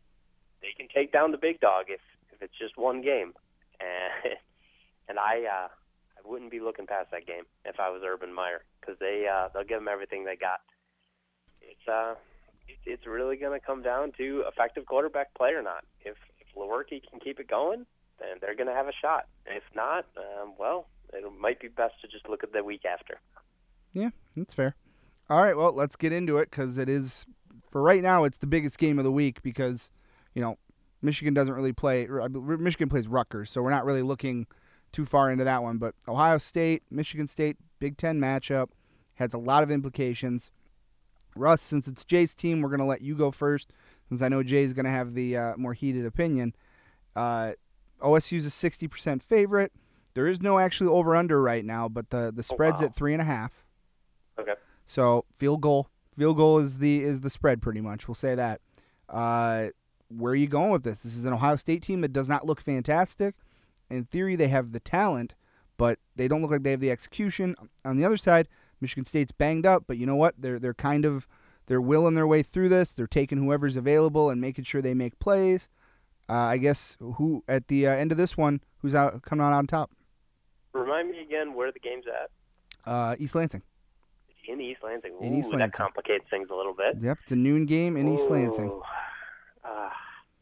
they can take down the big dog if if it's just one game, and and I. Uh, I wouldn't be looking past that game if I was Urban Meyer because they uh, they'll give them everything they got. It's uh it's, it's really going to come down to effective quarterback play or not. If if Lewerke can keep it going, then they're going to have a shot. If not, um, well, it might be best to just look at the week after. Yeah, that's fair. All right, well, let's get into it because it is for right now. It's the biggest game of the week because you know Michigan doesn't really play. Michigan plays Rutgers, so we're not really looking too far into that one, but Ohio State, Michigan State, Big Ten matchup has a lot of implications. Russ, since it's Jay's team, we're going to let you go first, since I know Jay's going to have the uh, more heated opinion. Uh, O S U's a sixty percent favorite. There is no actually over-under right now, but the, the spread's oh, wow. at three and a half. Okay. So field goal, field goal is the is the spread pretty much. We'll say that. Uh, where are you going with this? This is an Ohio State team that does not look fantastic. In theory, they have the talent, but they don't look like they have the execution. On the other side, Michigan State's banged up, but you know what? They're they're kind of they're willing their way through this. They're taking whoever's available and making sure they make plays. Uh, I guess who at the uh, end of this one, who's out coming out on top? Remind me again where the game's at. Uh, East Lansing. In East Lansing. Ooh, in East Lansing. That complicates things a little bit. Yep, it's a noon game in Ooh. East Lansing. Uh,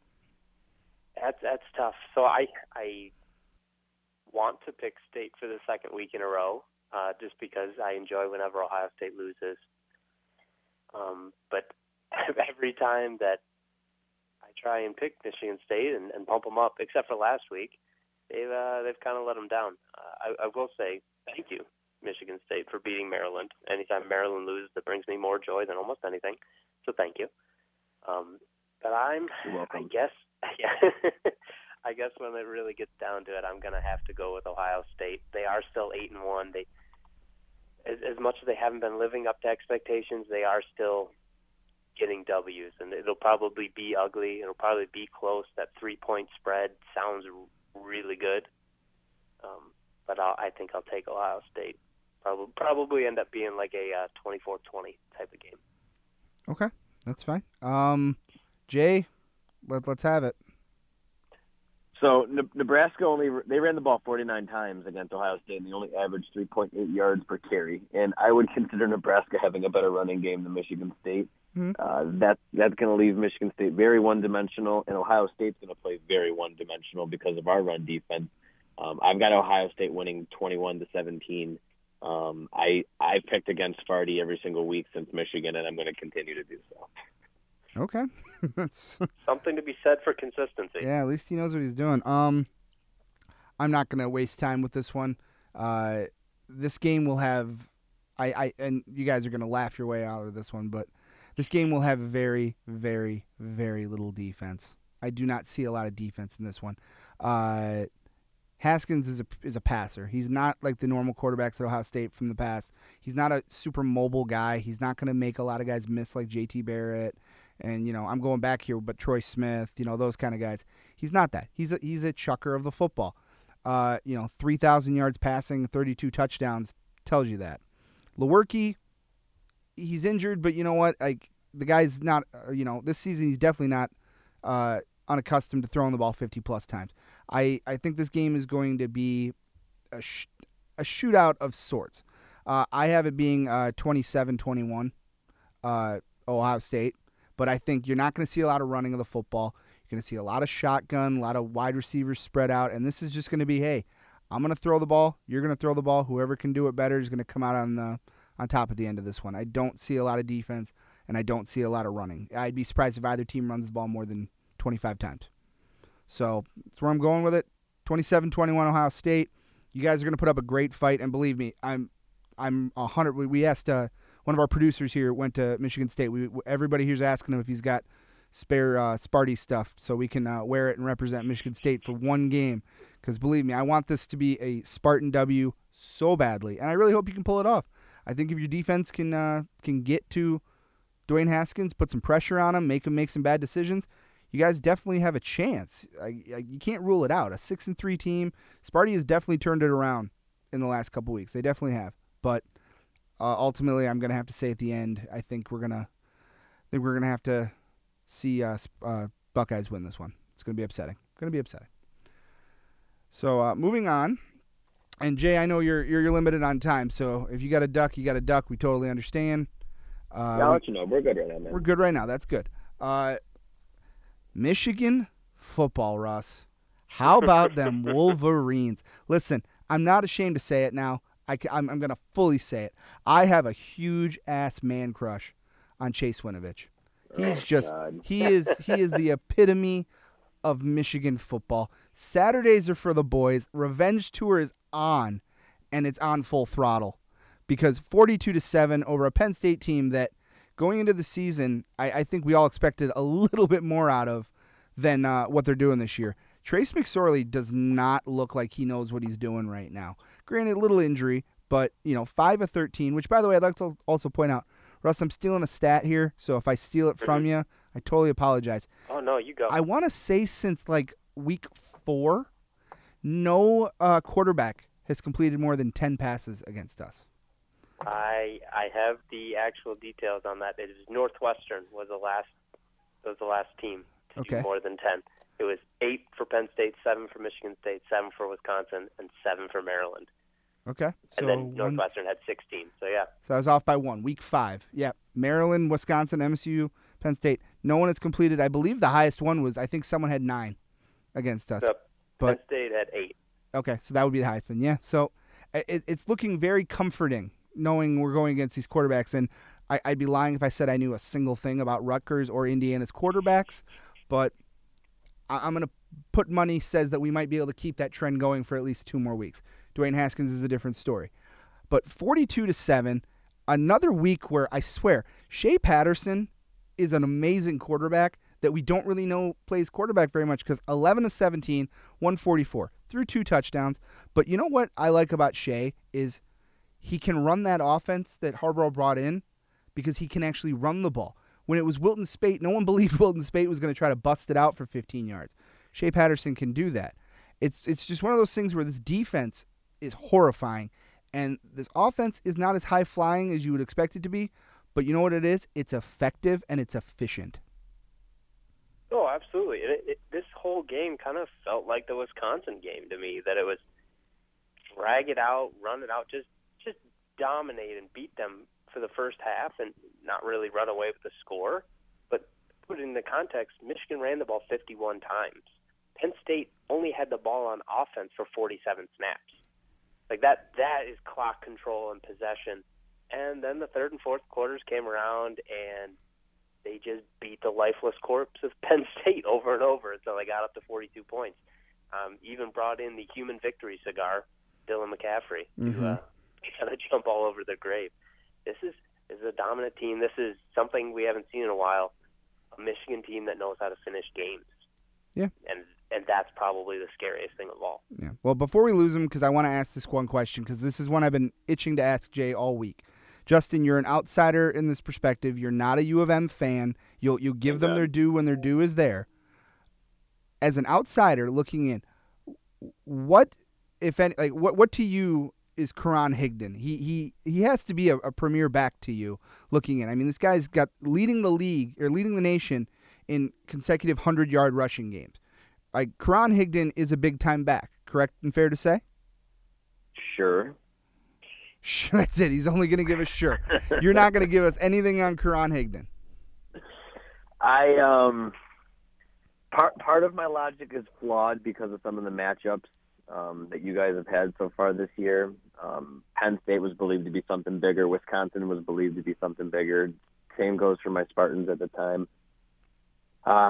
that's that's tough. So I I. want to pick State for the second week in a row, uh, just because I enjoy whenever Ohio State loses. Um, but every time that I try and pick Michigan State and, and pump them up, except for last week, they've uh, they've kind of let them down. Uh, I, I will say thank you, Michigan State, for beating Maryland. Anytime Maryland loses, that brings me more joy than almost anything. So thank you. Um, but I'm, You're welcome. I guess, yeah. I guess when it really gets down to it, I'm going to have to go with Ohio State. They are still eight and one. They, as, as much as they haven't been living up to expectations, they are still getting W's, and it'll probably be ugly. It'll probably be close. That three-point spread sounds really good, um, but I'll, I think I'll take Ohio State. Probably, probably end up being like a uh, twenty-four twenty type of game. Okay, that's fine. Um, Jay, let, let's have it. So Nebraska only they ran the ball forty-nine times against Ohio State, and they only averaged three point eight yards per carry. And I would consider Nebraska having a better running game than Michigan State. Mm-hmm. Uh, that that's going to leave Michigan State very one-dimensional, and Ohio State's going to play very one-dimensional because of our run defense. Um, I've got Ohio State winning twenty-one to seventeen. Um, I I picked against Sparty every single week since Michigan, and I'm going to continue to do so. Okay. That's something to be said for consistency. Yeah, at least he knows what he's doing. Um, I'm not going to waste time with this one. Uh, this game will have, I, I and you guys are going to laugh your way out of this one, but this game will have very, very, very little defense. I do not see a lot of defense in this one. Uh, Haskins is a is a passer. He's not like the normal quarterbacks at Ohio State from the past. He's not a super mobile guy. He's not going to make a lot of guys miss like J T Barrett. And, you know, I'm going back here, but Troy Smith, you know, those kind of guys. He's not that. He's a, he's a chucker of the football. Uh, you know, three thousand yards passing, thirty-two touchdowns tells you that. Lewerke, he's injured, but you know what? Like, the guy's not, uh, you know, this season he's definitely not uh, unaccustomed to throwing the ball fifty-plus times. I, I think this game is going to be a, sh- a shootout of sorts. Uh, I have it being uh, twenty-seven twenty-one, uh, Ohio State. But I think you're not going to see a lot of running of the football. You're going to see a lot of shotgun, a lot of wide receivers spread out. And this is just going to be, hey, I'm going to throw the ball. You're going to throw the ball. Whoever can do it better is going to come out on the on top at the end of this one. I don't see a lot of defense, and I don't see a lot of running. I'd be surprised if either team runs the ball more than twenty-five times. So that's where I'm going with it. twenty-seven twenty-one Ohio State. You guys are going to put up a great fight, and believe me, I'm I'm one hundred. We, we asked uh, one of our producers here went to Michigan State. We everybody here's asking him if he's got spare uh, Sparty stuff so we can uh, wear it and represent Michigan State for one game. Because believe me, I want this to be a Spartan W so badly, and I really hope you can pull it off. I think if your defense can uh, can get to Dwayne Haskins, put some pressure on him, make him make some bad decisions, you guys definitely have a chance. I, I, you can't rule it out. A six and three team, Sparty has definitely turned it around in the last couple weeks. They definitely have. But uh, ultimately, I'm gonna have to say at the end, I think we're gonna, I think we're gonna have to see uh, uh, Buckeyes win this one. It's gonna be upsetting. Gonna be upsetting. So uh, moving on, and Jay, I know you're, you're you're limited on time. So if you got a duck, you got a duck. We totally understand. Uh, yeah, I'll let you know. We're good right now, man. We're good right now. That's good. Uh, Michigan football, Russ. How about them Wolverines? Listen, I'm not ashamed to say it now. I, I'm, I'm going to fully say it. I have a huge-ass man crush on Chase Winovich. He's oh, just God. he is he is the epitome of Michigan football. Saturdays are for the boys. Revenge tour is on, and it's on full throttle because forty-two to seven over a Penn State team that going into the season, I, I think we all expected a little bit more out of than uh, what they're doing this year. Trace McSorley does not look like he knows what he's doing right now. Granted, a little injury, but, you know, five of thirteen, which, by the way, I'd like to also point out, Russ, I'm stealing a stat here, so if I steal it from you, I totally apologize. Oh, no, you go. I want to say since, like, week four, no uh, quarterback has completed more than ten passes against us. I I have the actual details on that. It is Northwestern was the last was the last team to Okay. do more than ten. It was eight for Penn State, seven for Michigan State, seven for Wisconsin, and seven for Maryland. Okay. So And then one- Northwestern had sixteen. So yeah. So I was off by one. Week five. Yeah. Maryland, Wisconsin, M S U, Penn State. No one has completed. I believe the highest one was, I think someone had nine against us. So But Penn State had eight. okay, so that would be the highest then. Yeah. So it, it's looking very comforting knowing we're going against these quarterbacks. And I, I'd be lying if I said I knew a single thing about Rutgers or Indiana's quarterbacks. But I, I'm going to put money says that we might be able to keep that trend going for at least two more weeks. Dwayne Haskins is a different story. But forty-two to seven, another week where I swear, Shea Patterson is an amazing quarterback that we don't really know plays quarterback very much because eleven of seventeen, one forty-four, threw two touchdowns. But you know what I like about Shea is he can run that offense that Harbaugh brought in because he can actually run the ball. When it was Wilton Spate, no one believed Wilton Spate was going to try to bust it out for fifteen yards. Shea Patterson can do that. It's it's just one of those things where this defense is horrifying, and this offense is not as high-flying as you would expect it to be, but you know what it is? It's effective and it's efficient. Oh, absolutely. And it, it, this whole game kind of felt like the Wisconsin game to me, that it was drag it out, run it out, just just dominate and beat them for the first half and not really run away with the score. But put it in the context, Michigan ran the ball fifty-one times. Penn State only had the ball on offense for forty-seven snaps. Like that, that is clock control and possession. And then the third and fourth quarters came around, and they just beat the lifeless corpse of Penn State over and over until they got up to forty-two points. Um, even brought in the human victory cigar, Dylan McCaffrey, mm-hmm. to uh, kind of jump all over their grave. This is, this is a dominant team. This is something we haven't seen in a while, a Michigan team that knows how to finish games. Yeah. And and that's probably the scariest thing of all. Yeah. Well, before we lose them, because I want to ask this one question, because this is one I've been itching to ask Jay all week. Justin, you're an outsider in this perspective. You're not a U of M fan. You'll you'll give them their due when their due is there. As an outsider looking in, what, if any, like what, what to you is Karan Higdon? He he he has to be a, a premier back to you looking in. I mean, this guy's got leading the league or leading the nation in consecutive hundred-yard rushing games. Like Karan Higdon is a big-time back, correct and fair to say? Sure. That's it. He's only going to give us sure. You're not going to give us anything on Karan Higdon. I um. Part part of my logic is flawed because of some of the matchups um, that you guys have had so far this year. Um, Penn State was believed to be something bigger. Wisconsin was believed to be something bigger. Same goes for my Spartans at the time. Uh,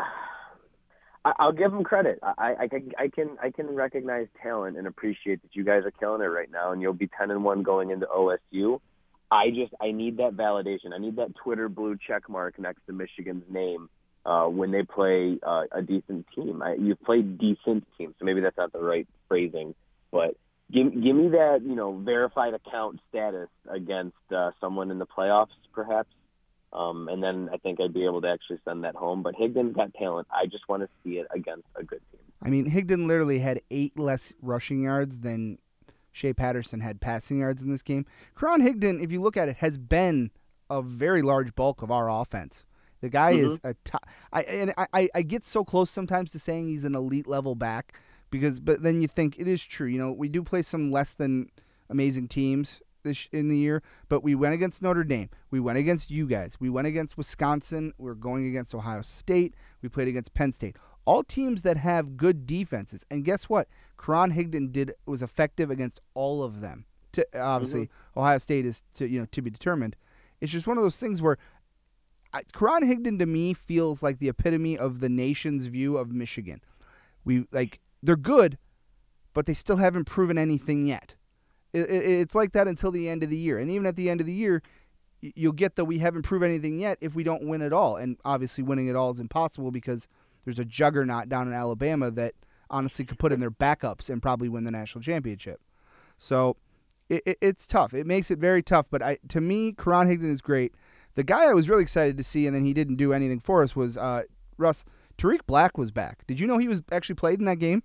I, I'll give them credit. I, I, can, I can I can recognize talent and appreciate that you guys are killing it right now, and you'll be ten and one going into O S U. I just I need that validation. I need that Twitter blue check mark next to Michigan's name. Uh, when they play uh, a decent team. I, you've played decent teams, so maybe that's not the right phrasing, but give, give me that, you know, verified account status against uh, someone in the playoffs, perhaps, um, and then I think I'd be able to actually send that home. But Higdon's got talent. I just want to see it against a good team. I mean, Higdon literally had eight less rushing yards than Shea Patterson had passing yards in this game. Karan Higdon, if you look at it, has been a very large bulk of our offense. The guy mm-hmm. is a top. I and I, I get so close sometimes to saying he's an elite level back because, but then you think it is true. You know, we do play some less than amazing teams this in the year, but we went against Notre Dame. We went against you guys. We went against Wisconsin. We're going against Ohio State. We played against Penn State. All teams that have good defenses. And guess what? Karan Higdon did was effective against all of them. To, obviously, mm-hmm. Ohio State is to you know to be determined. It's just one of those things where. Karan Higdon to me feels like the epitome of the nation's view of Michigan. We like they're good, but they still haven't proven anything yet. It, it, it's like that until the end of the year, and even at the end of the year, you'll get that we haven't proven anything yet if we don't win it all. And obviously, winning it all is impossible because there's a juggernaut down in Alabama that honestly could put in their backups and probably win the national championship. So it, it, it's tough. It makes it very tough. But I, to me, Karan Higdon is great. The guy I was really excited to see, and then he didn't do anything for us, was uh, Russ. Tariq Black was back. Did you know he was actually played in that game?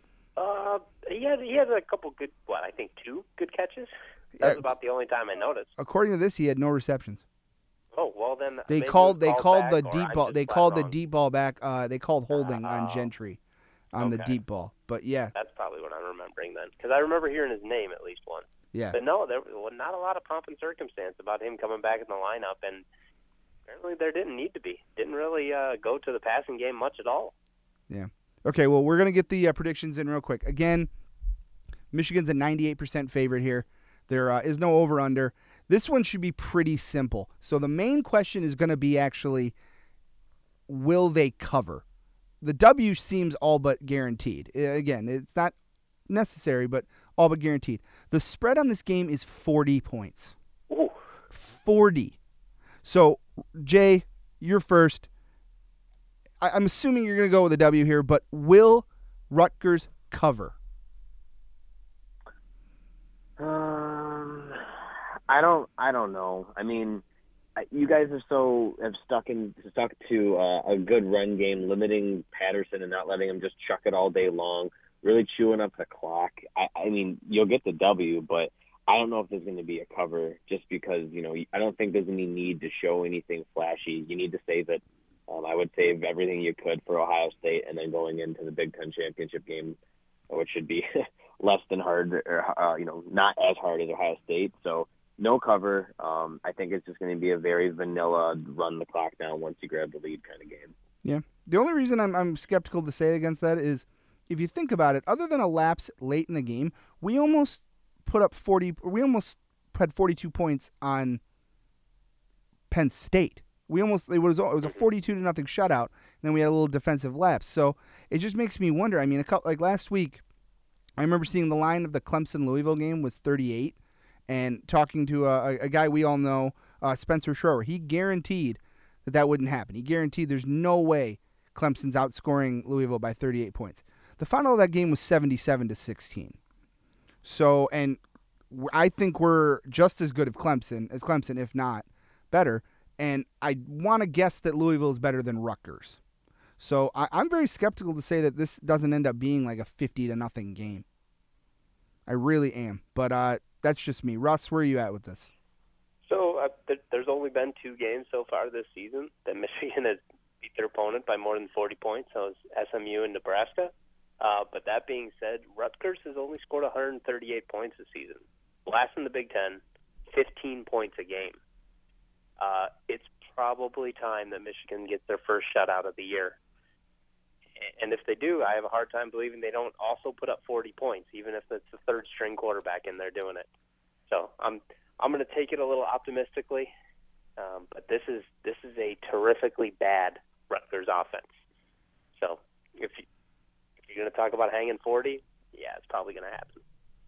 Uh, he had he had a couple good, what I think two good catches. That was uh, about the only time I noticed. According to this, he had no receptions. Oh well, then they called they called the deep ball. They called the deep ball back. Uh, they called holding uh, on Gentry on okay. the deep ball. But yeah, that's probably what I'm remembering then, because I remember hearing his name at least once. Yeah. But no, there was not a lot of pomp and circumstance about him coming back in the lineup, and apparently there didn't need to be. Didn't really uh, go to the passing game much at all. Yeah. Okay, well, we're going to get the uh, predictions in real quick. Again, Michigan's a ninety-eight percent favorite here. There uh, is no over-under. This one should be pretty simple. So the main question is going to be actually, will they cover? The W seems all but guaranteed. Again, it's not necessary, but all but guaranteed. The spread on this game is forty points. Ooh. forty. So, Jay, you're first. I, I'm assuming you're going to go with a W here, but will Rutgers cover? Um, I don't. I don't know. I mean, you guys are so have stuck in stuck to uh, a good run game, limiting Patterson and not letting him just chuck it all day long. Really chewing up the clock. I, I mean, you'll get the W, but I don't know if there's going to be a cover just because, you know, I don't think there's any need to show anything flashy. You need to save it. Um, I would save everything you could for Ohio State and then going into the Big Ten championship game, which should be less than hard or, uh, you know, not as hard as Ohio State. So no cover. Um, I think it's just going to be a very vanilla run the clock down once you grab the lead kind of game. Yeah. The only reason I'm, I'm skeptical to say against that is, if you think about it, other than a lapse late in the game, we almost put up forty. We almost had forty-two points on Penn State. We almost it was it was a forty-two to nothing shutout. And then we had a little defensive lapse. So it just makes me wonder. I mean, a couple like last week, I remember seeing the line of the Clemson Louisville game was thirty-eight, and talking to a, a guy we all know, uh, Spencer Schroer. He guaranteed that that wouldn't happen. He guaranteed there's no way Clemson's outscoring Louisville by thirty-eight points. The final of that game was seventy-seven to sixteen. So, and I think we're just as good as Clemson, as Clemson, if not better. And I want to guess that Louisville is better than Rutgers. So I, I'm very skeptical to say that this doesn't end up being like a fifty to nothing game. I really am. But uh, that's just me. Russ, where are you at with this? So uh, th- there's only been two games so far this season that Michigan has beat their opponent by more than forty points. So it's S M U and Nebraska. Uh, but that being said, Rutgers has only scored one hundred thirty-eight points this season. Last in the Big Ten, fifteen points a game. Uh, it's probably time that Michigan gets their first shutout of the year. And if they do, I have a hard time believing they don't also put up forty points, even if it's the third string quarterback in there doing it. So I'm I'm going to take it a little optimistically, um, but this is this is a terrifically bad Rutgers offense. So if, you, if you're going to talk about hanging forty, yeah, it's probably going to happen.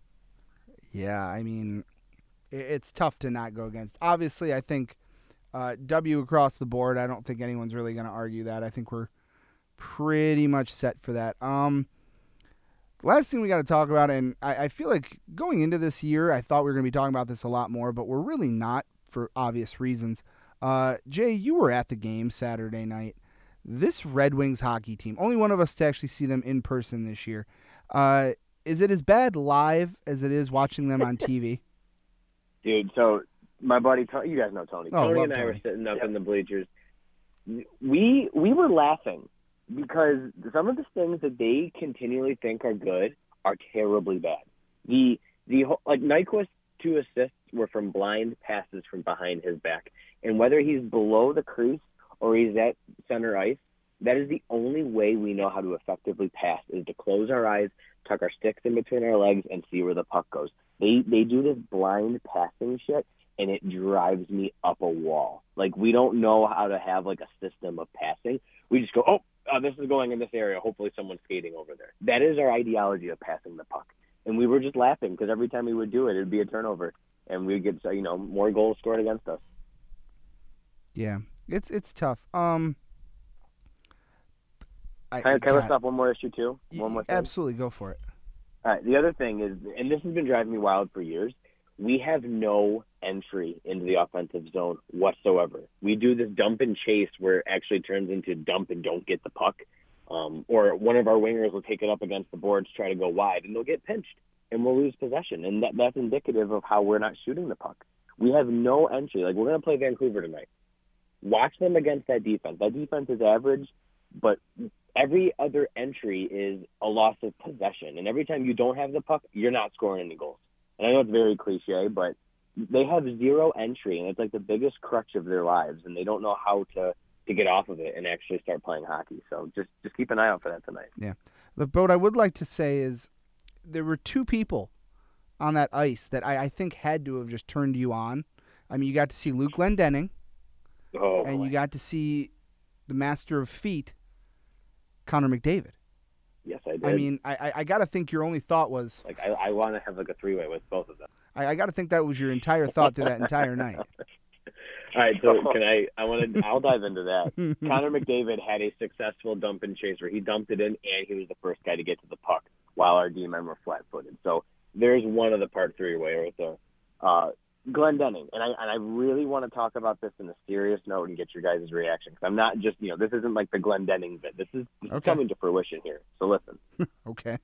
Yeah, I mean, it's tough to not go against. Obviously, I think uh, W across the board. I don't think anyone's really going to argue that. I think we're pretty much set for that. Um, last thing we got to talk about, and I, I feel like going into this year, I thought we were going to be talking about this a lot more, but we're really not for obvious reasons. Uh, Jay, you were at the game Saturday night. This Red Wings hockey team, only one of us to actually see them in person this year. Uh, is it as bad live as it is watching them on T V? Dude, so my buddy, Tony, you guys know Tony. Oh, Tony and I Tony. were sitting up Yep. in the bleachers. We we were laughing because some of the things that they continually think are good are terribly bad. The the whole- like Nyquist's two assists were from blind passes from behind his back, and whether he's below the crease or he's at center ice, that is the only way we know how to effectively pass is to close our eyes, tuck our sticks in between our legs, and see where the puck goes. They they do this blind passing shit, and it drives me up a wall. Like, we don't know how to have, like, a system of passing. We just go, oh, uh, this is going in this area. Hopefully someone's skating over there. That is our ideology of passing the puck. And we were just laughing because every time we would do it, it would be a turnover, and we'd get, you know, more goals scored against us. Yeah, it's it's tough. Um, I, Can I, can I God, list off one more issue, too? y- One more thing? Absolutely, go for it. All right, the other thing is, and this has been driving me wild for years, we have no entry into the offensive zone whatsoever. We do this dump and chase where it actually turns into dump and don't get the puck. Um, or one of our wingers will take it up against the boards, try to go wide, and they'll get pinched, and we'll lose possession. And that, that's indicative of how we're not shooting the puck. We have no entry. Like, we're going to play Vancouver tonight. Watch them against that defense. That defense is average, but every other entry is a loss of possession. And every time you don't have the puck, you're not scoring any goals. And I know it's very cliche, but they have zero entry, and it's like the biggest crutch of their lives, and they don't know how to, to get off of it and actually start playing hockey. So just, just keep an eye out for that tonight. Yeah. The what I would like to say is there were two people on that ice that I, I think had to have just turned you on. I mean, you got to see Luke Glendening, Oh, and boy. you got to see the master of feet, Connor McDavid. Yes, I did. I mean, I, I, I got to think your only thought was, like I, I want to have like a three-way with both of them. I, I got to think that was your entire thought through that entire night. All right, so can I? I want to. I'll dive into that. Connor McDavid had a successful dump and chase where he dumped it in, and he was the first guy to get to the puck while our D men were flat-footed. So there's one of the part three-way right there. Uh, Glendening, and I and I really want to talk about this in a serious note and get your guys' reaction. Because I'm not just, you know, this isn't like the Glendening bit. This is, this is Okay. coming to fruition here. So listen. Okay.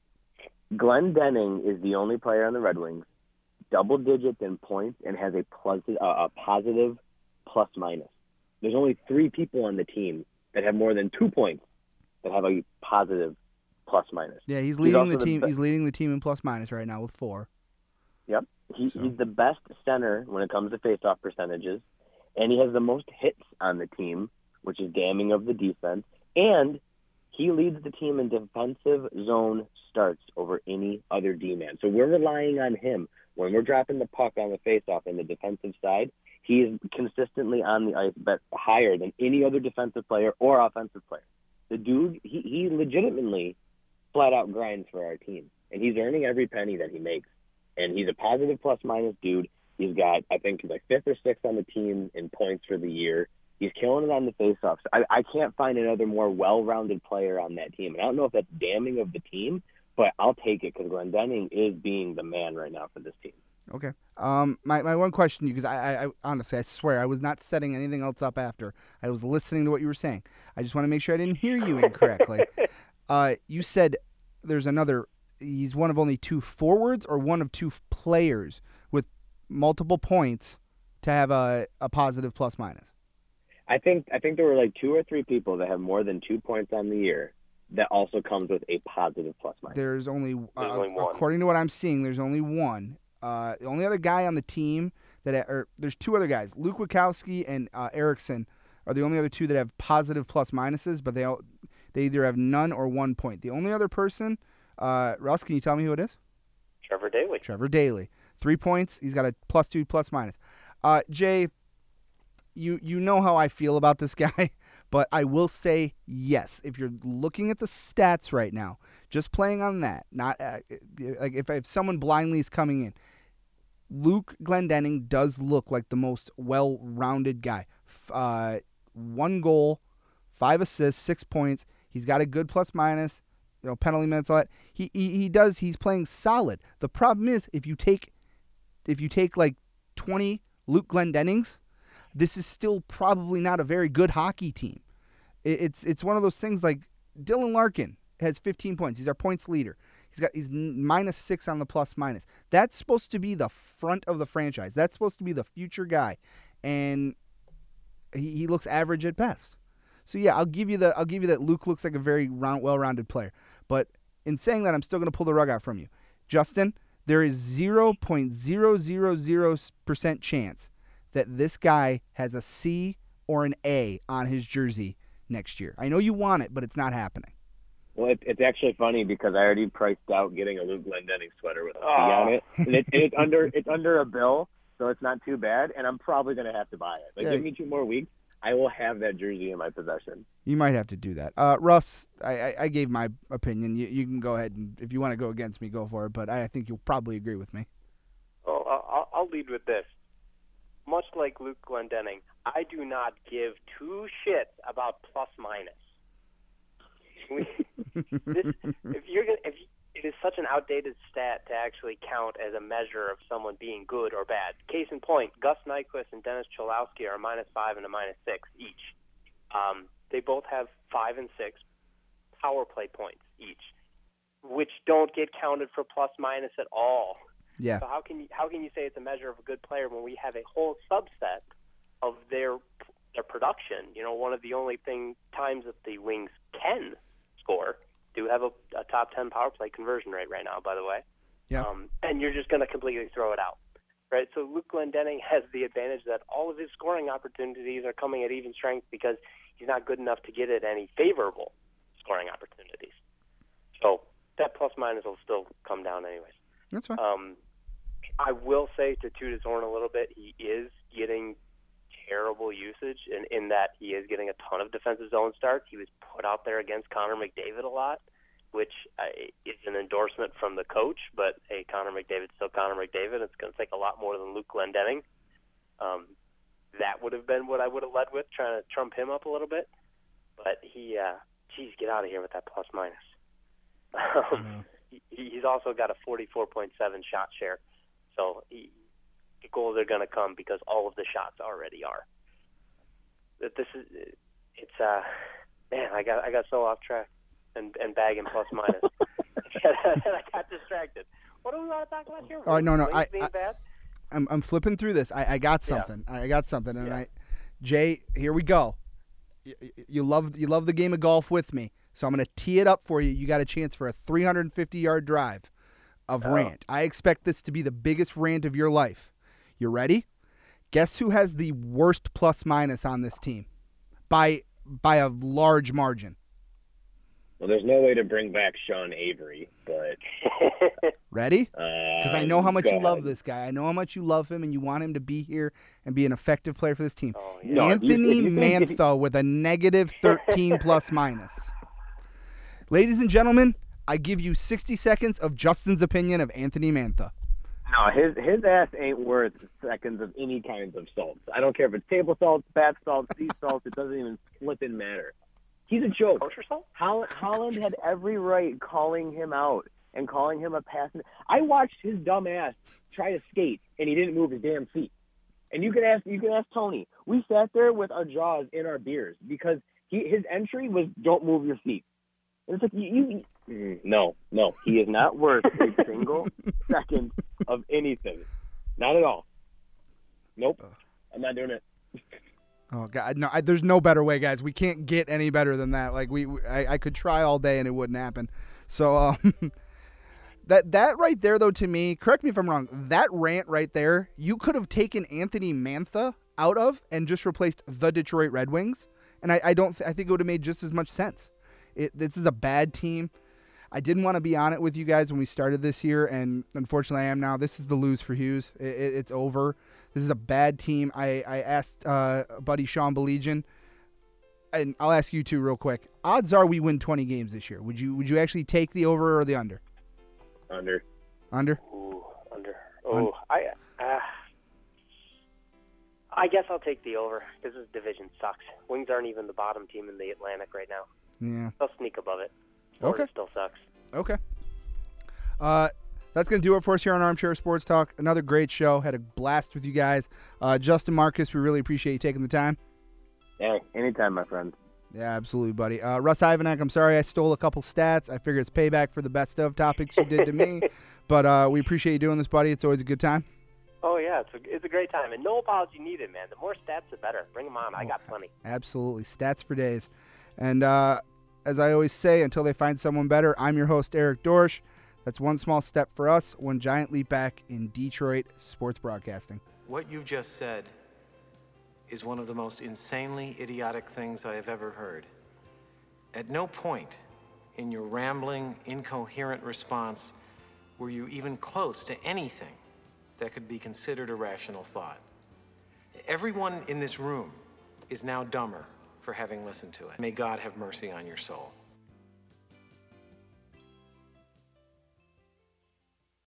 Glendening is the only player on the Red Wings double digits in points and has a plus uh, a positive plus minus. There's only three people on the team that have more than two points that have a positive plus minus. Yeah, he's leading also the the team. be- He's leading the team in plus minus right now with four. Yep. He, So- He's the best center when it comes to faceoff percentages, and he has the most hits on the team, which is damning of the defense, and he leads the team in defensive zone starts over any other D-man. So we're relying on him. When we're dropping the puck on the faceoff in the defensive side, he is consistently on the ice bet higher than any other defensive player or offensive player. The dude, he, he legitimately flat out grinds for our team, and he's earning every penny that he makes. And he's a positive plus minus dude. He's got, I think, like fifth or sixth on the team in points for the year. He's killing it on the faceoffs. I, I can't find another more well-rounded player on that team. And I don't know if that's damning of the team, but I'll take it because Glendening is being the man right now for this team. Okay. Um, my, my one question, because I, I, I honestly, I swear, I was not setting anything else up after. I was listening to what you were saying. I just want to make sure I didn't hear you incorrectly. uh, you said there's another, he's one of only two forwards or one of two players with multiple points to have a, a positive plus minus. I think I think there were like two or three people that have more than two points on the year that also comes with a positive plus minus. There's only, there's uh, only one. According to what I'm seeing, there's only one. Uh, the only other guy on the team that, or there's two other guys, Luke Witkowski and uh, Erickson are the only other two that have positive plus minuses, but they all, they either have none or one point. The only other person, uh, Russ, can you tell me who it is? Trevor Daley. Trevor Daley. Three points. He's got a plus two, plus minus. Uh, Jay, you you know how I feel about this guy, but I will say yes. If you're looking at the stats right now, just playing on that, not uh, like if, if someone blindly is coming in, Luke Glendening does look like the most well-rounded guy. Uh, one goal, five assists, six points. He's got a good plus minus, you know, penalty minutes, all that. He, he he does. He's playing solid. The problem is if you take if you take like twenty Luke Glendenings, this is still probably not a very good hockey team. It, it's it's one of those things like Dylan Larkin has fifteen points. He's our points leader. He's got he's minus six on the plus minus. That's supposed to be the front of the franchise. That's supposed to be the future guy, and he, he looks average at best. So yeah, I'll give you the I'll give you that Luke looks like a very round, well-rounded player. But in saying that, I'm still going to pull the rug out from you, Justin. There is zero point zero zero zero percent chance that this guy has a C or an A on his jersey next year. I know you want it, but it's not happening. Well, it, it's actually funny because I already priced out getting a Luke Glendening sweater with a C Oh. on it. And, it, and it's under it's under a bill, so it's not too bad. And I'm probably going to have to buy it. Like, Yeah. give me two more weeks, I will have that jersey in my possession. You might have to do that. Uh, Russ, I, I, I gave my opinion. You, you can go ahead and if you want to go against me, go for it. But I think you'll probably agree with me. Oh, I'll, I'll lead with this. Much like Luke Glendening, I do not give two shits about plus minus. We, this, if you're gonna, if it is such an outdated stat to actually count as a measure of someone being good or bad. Case in point, Gus Nyquist and Dennis Cholowski are a minus five and a minus six each. Um, they both have five and six power play points each, which don't get counted for plus minus at all. Yeah. So how can you how can you say it's a measure of a good player when we have a whole subset of their their production? You know, one of the only thing times that the Wings can score do have a, a top ten power play conversion rate right now, by the way. Yeah. Um, and you're just going to completely throw it out, right? So Luke Glendening has the advantage that all of his scoring opportunities are coming at even strength because he's not good enough to get at any favorable scoring opportunities. So that plus minus will still come down anyways. That's fine. Um, I will say to toot his horn a little bit, he is getting terrible usage in, in that he is getting a ton of defensive zone starts. He was put out there against Connor McDavid a lot, which uh, is an endorsement from the coach, but hey, Connor McDavid's still Connor McDavid. It's going to take a lot more than Luke Glendening. Um, that would have been what I would have led with, trying to trump him up a little bit. But he, uh, geez, get out of here with that plus minus. Um, Mm-hmm. he, he's also got a forty-four point seven shot share. So he, the goals are going to come because all of the shots already are. That this is, it's uh, man, I got I got so off track and and bagging plus minus. I got distracted. What do we want to talk about here? Oh no no Wings I, being I bad? I'm I'm flipping through this. I, I got Yeah. something. I got something, and Yeah. I, Jay, here we go. You, you love you love the game of golf with me, so I'm going to tee it up for you. You got a chance for a three hundred fifty yard drive of Oh. rant. I expect this to be the biggest rant of your life. You ready? Guess who has the worst plus minus on this team by by a large margin? Well, there's no way to bring back Sean Avery, but ready? Because um, I know how much you ahead. love this guy. I know how much you love him, and you want him to be here and be an effective player for this team. Oh, yeah. No, Anthony if you- if you think- Mantha with a negative thirteen plus minus. Ladies and gentlemen, I give you sixty seconds of Justin's opinion of Anthony Mantha. No, his his ass ain't worth seconds of any kinds of salts. I don't care if it's table salts, bath salts, sea salts. It doesn't even flipping matter. He's a joke. Kosher salt? Holland, Holland had every right calling him out and calling him a pass. I watched his dumb ass try to skate, and he didn't move his damn feet. And you can ask you can ask Tony. We sat there with our jaws in our beers because he his entry was don't move your feet. And it's like you, you no, no, he is not worth a single second of anything. Not at all. Nope. I'm not doing it. Oh God, no! I, there's no better way, guys. We can't get any better than that. Like we, I, I could try all day and it wouldn't happen. So um, that that right there, though, to me, correct me if I'm wrong. That rant right there, you could have taken Anthony Mantha out of and just replaced the Detroit Red Wings, and I, I don't. Th- I think it would have made just as much sense. It, this is a bad team. I didn't want to be on it with you guys when we started this year, and unfortunately I am now. This is the lose for Hughes. It, it, it's over. This is a bad team. I, I asked uh, buddy Sean Belegian, and I'll ask you two real quick. Odds are we win twenty games this year. Would you would you actually take the over or the under? Under. Under? Ooh, under. Oh, I uh, I guess I'll take the over. This is division sucks. Wings aren't even the bottom team in the Atlantic right now. Yeah. They'll sneak above it. Florida Okay. still sucks. Okay. Uh, that's going to do it for us here on Armchair Sports Talk. Another great show. Had a blast with you guys. Uh, Justin Marcus, we really appreciate you taking the time. Yeah, anytime, my friend. Yeah, absolutely, buddy. Uh, Russ Ivanek, I'm sorry I stole a couple stats. I figure it's payback for the best of topics you did to me. But uh, we appreciate you doing this, buddy. It's always a good time. Oh, yeah, it's a, it's a great time. And no apology needed, man. The more stats, the better. Bring them on. I got plenty. Absolutely. Stats for days. And uh, as I always say, until they find someone better, I'm your host, Eric Dorsch. That's one small step for us, one giant leap back in Detroit sports broadcasting. What you just said is one of the most insanely idiotic things I have ever heard. At no point in your rambling, incoherent response were you even close to anything that could be considered a rational thought. Everyone in this room is now dumber for having listened to it. May God have mercy on your soul.